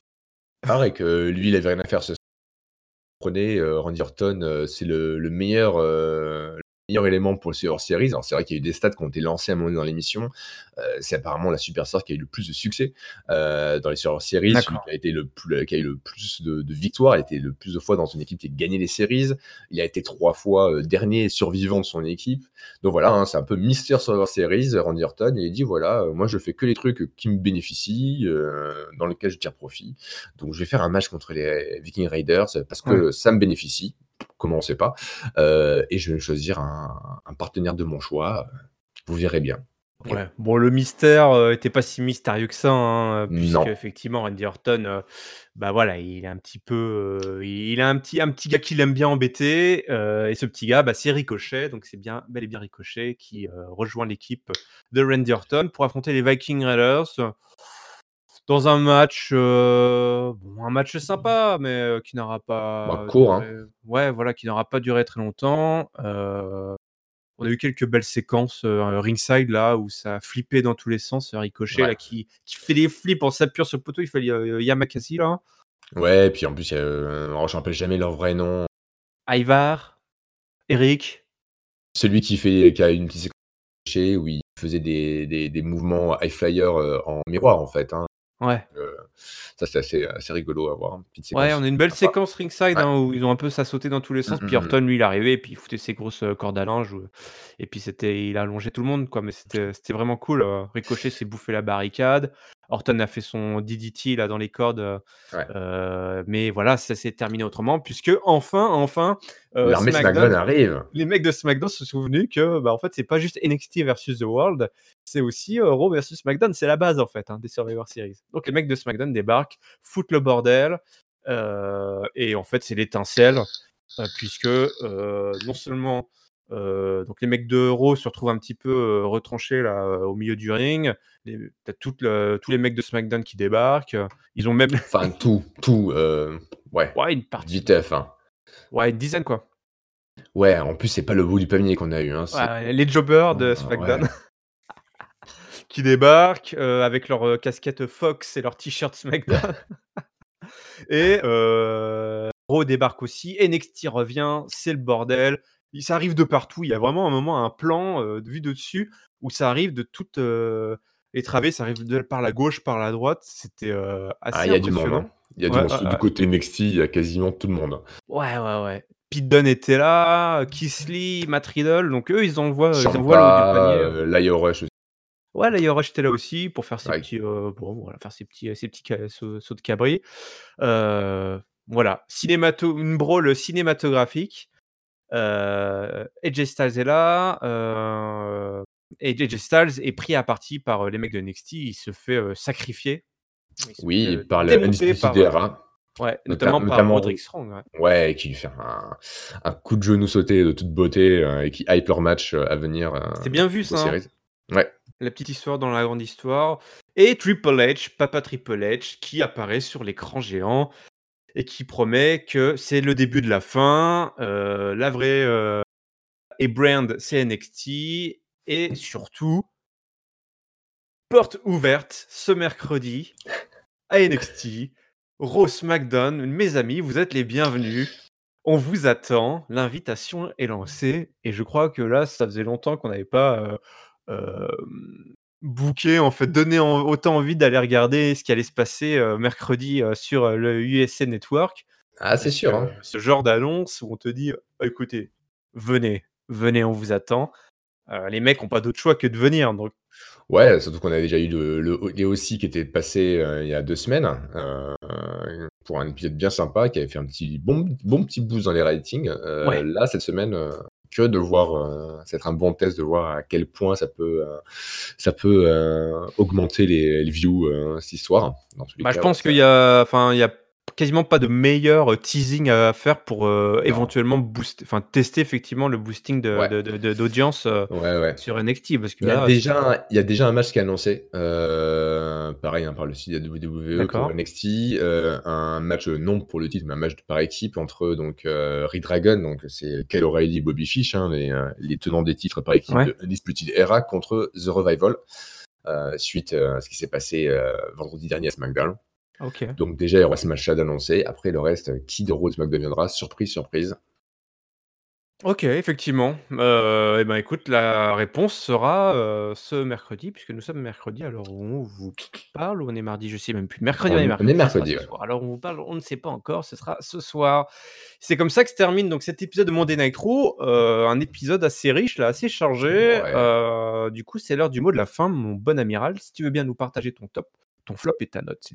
S2: et que lui, il avait rien à faire ce prenez, heu, Randy Orton, heu, c'est le le meilleur, heu, le meilleur élément pour le Survivor Series. Alors c'est vrai qu'il y a eu des stats qui ont été lancés à un moment donné dans l'émission. Heu, c'est apparemment la superstar qui a eu le plus de succès, heu, dans les Survivor Series, celui
S1: D'accord.
S2: qui a été le plus qui a eu le plus de de victoires, il a été le plus de fois dans une équipe qui a gagné les séries. Il a été trois fois, heu, dernier survivant de son équipe. Donc voilà, hein, c'est un peu Mister Survivor Series, Randy Orton et il dit: «Voilà, heu, moi je fais que les trucs qui me bénéficient, heu, dans lesquels je tire profit. Donc je vais faire un match contre les Viking Raiders parce
S1: Ouais.
S2: que ça me bénéficie, comment on sait pas, heu et je vais choisir un un partenaire de mon choix, heu, vous verrez bien». Et
S1: Ouais, bon le mystère, heu, était pas si mystérieux que ça, hein, heu,
S2: non.
S1: puisqu'effectivement Randy Orton, heu, bah, voilà, il est un petit peu, heu, il a un petit un petit gars qu'il aime bien embêter, heu et ce petit gars, bah, c'est Ricochet, donc c'est bien bel et bien Ricochet qui, heu, rejoint l'équipe de Randy Orton pour affronter les Viking Raiders, heu, dans un match, heu, bon, un match sympa, mais heu, qui n'aura
S2: Bah,
S1: pas
S2: court, hein.
S1: duré ouais, voilà, qui n'aura pas duré très longtemps, heu on a eu quelques belles séquences, heu, ringside là où ça a flippé dans tous les sens, heu, Ricochet
S2: Ouais.
S1: là qui qui fait des flips en s'appuyant sur le poteau, il fait, heu, Yamakasi là.
S2: Ouais, et puis en plus, il y a, heu, alors je me rappelle jamais leur vrai nom.
S1: Ivar, Eric.
S2: Celui qui fait qui a une petite séquence où il faisait des des des mouvements high flyer, heu, en miroir en fait, hein.
S1: Ouais.
S2: Heu, ça c'est assez assez rigolo à voir, hein, petite
S1: Ouais, on
S2: séquence
S1: a une belle
S2: sympa.
S1: séquence ringside,
S2: Ouais.
S1: hein, où ils ont un peu ça sauté dans tous les
S2: Mmh
S1: sens, puis
S2: mh mh.
S1: Orton lui il arrivait et puis il foutait ses grosses, heu, cordes à linge, heu et puis c'était il a allongé tout le monde quoi, mais c'était c'était vraiment cool, heu, Ricochet s'est bouffé la barricade, Orton a fait son D D T là dans les cordes, heu
S2: Ouais.
S1: heu, mais voilà, ça s'est terminé autrement puisque enfin, enfin, heu,
S2: L'armée SmackDown
S1: SmackDown
S2: arrive.
S1: les mecs de SmackDown se sont souvenus que, bah, en fait, c'est pas juste N X T versus The World, c'est aussi, heu, Raw versus SmackDown. C'est la base, en fait, hein, des Survivor Series. Donc les mecs de SmackDown débarquent, foutent le bordel, heu et en fait, c'est l'étincelle, heu, puisque, heu, non seulement, heu, donc les mecs de Raw se retrouvent un petit peu, heu, retranchés là, heu, au milieu du ring. Les tu as toute le tous les mecs de SmackDown qui débarquent, heu, ils ont même
S2: Enfin tout, tout, heu, ouais,
S1: ouais, une partie,
S2: viteuf, hein.
S1: ouais, une dizaine, quoi.
S2: Ouais, en plus, c'est pas le bout du panier qu'on a eu, hein, c'est
S1: Ouais, les jobbers de
S2: oh, ouais.
S1: SmackDown. Qui débarquent, heu, avec leur, heu, casquette Fox et leur t-shirt SmackDown et heu, Raw débarque aussi, N X T revient, c'est le bordel. Il ça arrive de partout, il y a vraiment un moment, un plan, heu, vu de dessus où ça arrive de toutes, heu, les travées, ça arrive de par la gauche, par la droite, c'était, heu,
S2: Ah,
S1: assez
S2: il y a du monde, hein.
S1: impressionnant.
S2: Il y a du
S1: Ouais,
S2: monde,
S1: ouais,
S2: surtout du
S1: ouais.
S2: côté N X T, il y a quasiment tout le monde, hein.
S1: Ouais, ouais, ouais. Pete Dunne était là, Keith Lee, Matt Riddle, donc eux, ils envoient, ils envoient le haut du
S2: Ciampa,
S1: panier, heu
S2: heu, Lio Rush aussi.
S1: ouais, là, Lio Rush était là aussi pour faire ses
S2: Ouais.
S1: petits, heu, bon, voilà, faire ses petits, ses petits ca sauts sauts de cabri. Heu, voilà, cinémato une brawl cinématographique. Heu, A J Styles est là, heu et A J Styles est pris à partie par, heu, les mecs de N X T. Il se fait, heu, sacrifier. Il se fait,
S2: Oui,
S1: heu,
S2: par le
S1: démonter
S2: Undisputed
S1: par, heu
S2: Era,
S1: ouais,
S2: nota
S1: notamment par
S2: notamment
S1: Roderick Strong, ouais.
S2: ouais, qui lui fait un un coup de genou sauté de toute beauté, heu, et qui hype leur match, heu, à venir, heu,
S1: C'est
S2: dans
S1: bien vu
S2: les
S1: ça, hein.
S2: séries. Ouais.
S1: La petite histoire dans la grande histoire et Triple H, papa Triple H, qui apparaît sur l'écran géant et qui promet que c'est le début de la fin, heu, la vraie, heu et brand, c'est N X T et surtout porte ouverte ce mercredi à N X T, Raw, SmackDown. Mes amis, vous êtes les bienvenus. On vous attend. L'invitation est lancée et je crois que là, ça faisait longtemps qu'on n'avait pas, heu, hem booké, en fait, donné en autant envie d'aller regarder ce qui allait se passer, heu, mercredi, heu, sur, heu, le U S A Network.
S2: Ah, c'est
S1: Parce
S2: sûr, hein.
S1: que ce genre d'annonce où on te dit: «Écoutez, venez, venez, on vous attend», heu, les mecs ont pas d'autre choix que de venir, donc
S2: Ouais, surtout qu'on a déjà eu le le les O C qui étaient passés, heu, il y a deux semaines, heu, pour un épisode bien sympa qui avait fait un petit bon bon petit boost dans les ratings. Heu,
S1: ouais.
S2: là, cette semaine, heu, curieux de voir, heu, ça va être un bon test de voir à quel point ça peut, heu, ça peut, heu, augmenter les les views, heu, cette histoire. Dans tous les
S1: Bah, je
S2: cas, ouais,
S1: pense qu'il
S2: ça
S1: y a enfin, il y a quasiment pas de meilleur, heu, teasing à faire pour, heu,
S2: non,
S1: éventuellement booster enfin, tester effectivement le boosting de
S2: ouais,
S1: de de de d'audience, heu,
S2: ouais, ouais.
S1: sur N X T parce que
S2: Il y a
S1: là, c
S2: déjà il y a déjà un match qui est annoncé, heu, pareil, hein, par le site de la W W E pour
S1: d'accord,
S2: N X T, heu, un match, heu, non pour le titre, mais un match par équipe entre donc, heu, reDRagon, donc c'est Kyle O'Reilly et Bobby Fish, hein, les, heu, les tenants des titres par équipe
S1: ouais,
S2: de Undisputed Era contre The Revival, heu, suite, heu, à ce qui s'est passé, heu, vendredi dernier à SmackDown.
S1: OK.
S2: Donc déjà, il y aura ce match-là d'annoncé. Après le reste, heu, qui de Raw de SmackDown viendra? Surprise, surprise.
S1: OK, effectivement, heu et ben, écoute, la réponse sera, heu, ce mercredi puisque nous sommes mercredi à l'heure où on vous parle, ou on est mardi? Je sais même plus. Mercredi, on est
S2: On on est
S1: mercredi, ce sera
S2: mercredi,
S1: ce
S2: ouais.
S1: soir. À l'heure où on vous parle, on ne sait pas encore, ce sera ce soir. C'est comme ça que se termine donc cet épisode de Monday Night Raw, heu, un épisode assez riche là, assez chargé,
S2: Ouais.
S1: heu, du coup, c'est l'heure du mot de la fin, mon bon amiral. Si tu veux bien nous partager ton top, ton flop et ta note, s'il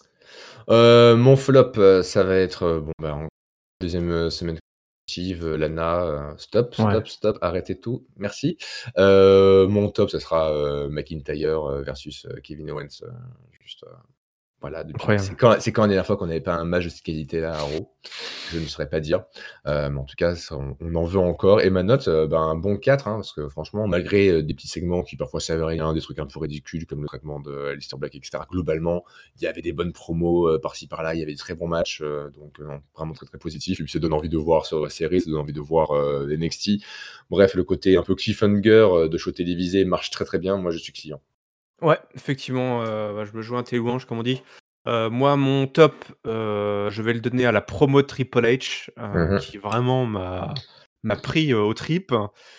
S2: Heu, mon flop, heu, ça va être, heu, bon, bah, en deuxième e semaine consécutive, heu, Lana, heu, stop,
S1: ouais,
S2: stop, stop, arrêtez tout, merci. Heu, mon top, ça sera, heu, McIntyre, heu, versus, heu, Kevin Owens, heu, juste, heu voilà, depuis c'est
S1: incroyable.
S2: quand c'est quand la dernière fois qu'on n'avait pas un match de cette qualité-là à Raw? Je ne saurais pas dire, heu, mais en tout cas, ça on on en veut encore et ma note, heu, ben, un bon quatre, hein, parce que franchement, malgré, heu, des petits segments qui parfois servent à rien, des trucs un peu ridicules comme le traitement de Aleister Black et cetera. Globalement, il y avait des bonnes promos, heu, par-ci par-là, il y avait des très bons matchs, heu, donc heu, non, vraiment très, très positif et puis ça donne envie de voir sur la série, ça donne envie de voir, heu, N X T. Bref, le côté un peu cliffhanger, heu, de show télévisé marche très, très bien. Moi, je suis client.
S1: Ouais, effectivement, heu, bah, je me joins à tes louanges, comme on dit. Heu, moi, mon top, heu, je vais le donner à la promo de Triple H, heu,
S2: Mmh.
S1: qui vraiment m'a m'a pris, heu, aux tripes.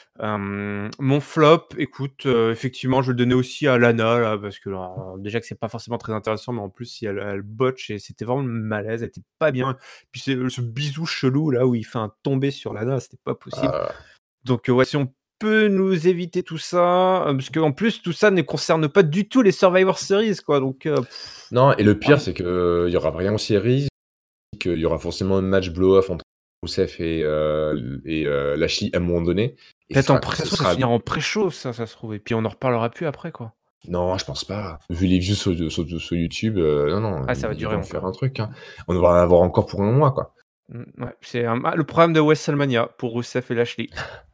S1: Hem, mon flop, écoute, heu, effectivement, je vais le donner aussi à Lana, là, parce que, alors, déjà que c'est pas forcément très intéressant, mais en plus, si elle elle botche et c'était vraiment le malaise, elle était pas bien. Puis c'est, ce bisou chelou, là, où il fait un tombé sur Lana, c'était pas possible.
S2: Ah,
S1: Donc, heu, ouais, si on peut nous éviter tout ça, heu, parce qu'en plus tout ça ne concerne pas du tout les Survivor Series, quoi, donc heu,
S2: non et le pire,
S1: vraiment
S2: c'est qu'il y aura rien en série. Qu'il y aura forcément un match blow-off entre Rusev et heu et heu, Lashley à un moment donné et ce
S1: peut-être en
S2: sera
S1: pré ça se
S2: ce
S1: trouve, ça se
S2: sera
S1: finira en pré-show ça, ça se trouve, et puis on en reparlera plus après, quoi.
S2: non, je pense pas. Vu les views sur sur sur YouTube, heu, non, non,
S1: Ah, ça va
S2: ils
S1: durer
S2: vont faire
S1: encore.
S2: un truc, hein. On va en avoir encore pour un mois, quoi.
S1: Mmh, ouais, c'est un ah, le problème de WrestleMania pour Rusev et Lashley.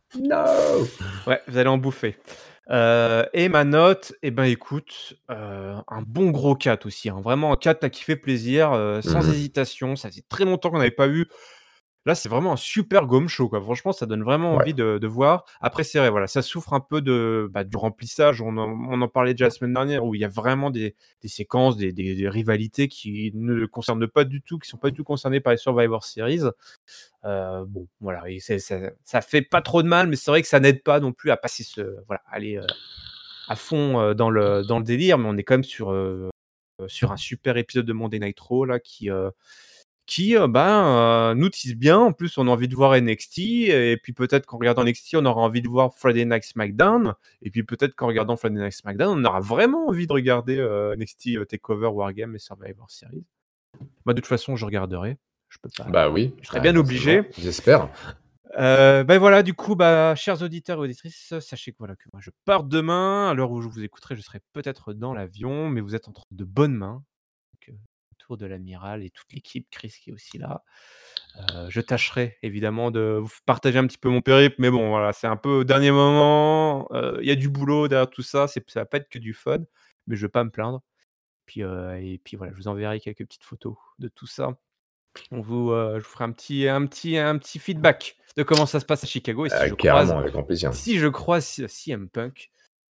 S2: No!
S1: Ouais, vous allez en bouffer. Heu et ma note, et ben, écoute, heu, un bon gros quatre aussi, hein, vraiment un quatre là qui fait plaisir, heu, sans
S2: Mmh.
S1: hésitation. Ça faisait très longtemps qu'on n'avait pas eu. Là, c'est vraiment un super Gaume Show, quoi. Franchement, ça donne vraiment
S2: Ouais.
S1: envie de de voir. Après, c'est vrai, voilà, ça souffre un peu de, bah, du remplissage. On en on en parlait déjà la semaine dernière, où il y a vraiment des des séquences, des des des rivalités qui ne le concernent pas du tout, qui sont pas du tout concernées par les Survivor Series. Heu, bon, voilà, et c'est ça ça fait pas trop de mal, mais c'est vrai que ça n'aide pas non plus à passer ce voilà, aller, heu, à fond, heu, dans le dans le délire. Mais on est quand même sur, heu, sur un super épisode de Monday Night Raw là qui, heu qui, heu, ben, heu, nous tease bien. En plus, on a envie de voir N X T, et puis peut-être qu'en regardant N X T, on aura envie de voir Friday Night SmackDown, et puis peut-être qu'en regardant Friday Night SmackDown, on aura vraiment envie de regarder, heu, N X T, heu, Takeover, Wargames et Survivor Series. Moi, de toute façon, je regarderai. Je peux pas,
S2: Bah oui,
S1: je serais
S2: bah
S1: bien obligé.
S2: forcément, j'espère.
S1: Heu, bah, voilà, du coup, bah, chers auditeurs et auditrices, sachez que, voilà, que moi je pars demain. À l'heure où je vous écouterai, je serai peut-être dans l'avion, mais vous êtes entre de bonnes mains, donc heu, autour de l'amiral et toute l'équipe, Chris qui est aussi là. Heu, je tâcherai évidemment de vous f partager un petit peu mon périple, mais bon, voilà, c'est un peu au dernier moment, heu, il y a du boulot derrière tout ça, c'est ça va pas être que du fun, mais je vais pas me plaindre. Puis, heu et puis voilà, je vous enverrai quelques petites photos de tout ça. On vous, heu, je vous ferai un petit un petit un petit feedback de comment ça se passe à Chicago, et si
S2: Heu,
S1: je croise
S2: carrément, avec grand plaisir.
S1: si je croise C C M Punk,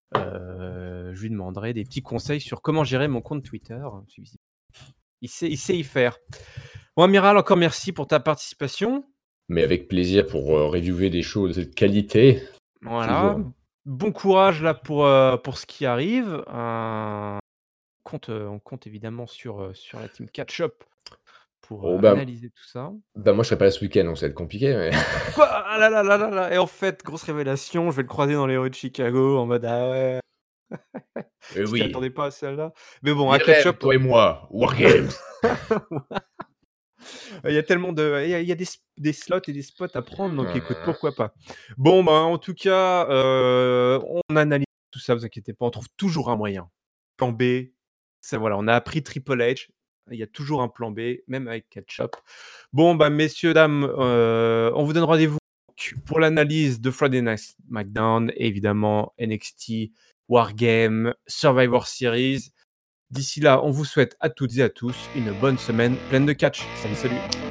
S1: heu, je lui demanderai des petits conseils sur comment gérer mon compte Twitter, celui-ci. Il sait il sait y faire. Bon, amiral, encore merci pour ta participation.
S2: Mais avec plaisir pour, heu, reviewer des shows de cette qualité,
S1: Voilà,
S2: toujours.
S1: bon courage là pour, heu, pour ce qui arrive. Heu, compte, heu, on compte évidemment sur, heu, sur la team Catch-Up pour,
S2: Oh
S1: heu,
S2: bah
S1: analyser tout ça.
S2: bah, moi je serai pas là ce week-end, donc ça va être compliqué, mais
S1: Quoi? Ah là là là là là et en fait, grosse révélation, je vais le croiser dans les rues de Chicago en mode: «Ah ouais».
S2: Eh
S1: Tu t'y
S2: oui,
S1: attendais pas à celle-là? Mais bon, à
S2: les rêves,
S1: Ketchup,
S2: toi et moi, Wargames.
S1: il y a tellement de il y a il y a des s des slots et des spots à prendre, donc écoute,
S2: Mmh.
S1: pourquoi pas. Bon, bah, en tout cas, heu, on analyse tout ça, vous inquiétez pas, on trouve toujours un moyen. Plan B, ça voilà, on a appris Triple H, il y a toujours un plan B, même avec Ketchup. Bon, bah, messieurs, dames, heu, on vous donne rendez-vous pour l'analyse de Friday Night SmackDown et évidemment N X T, Wargame, Survivor Series. D'ici là, on vous souhaite à toutes et à tous une bonne semaine pleine de catch. Salut, salut.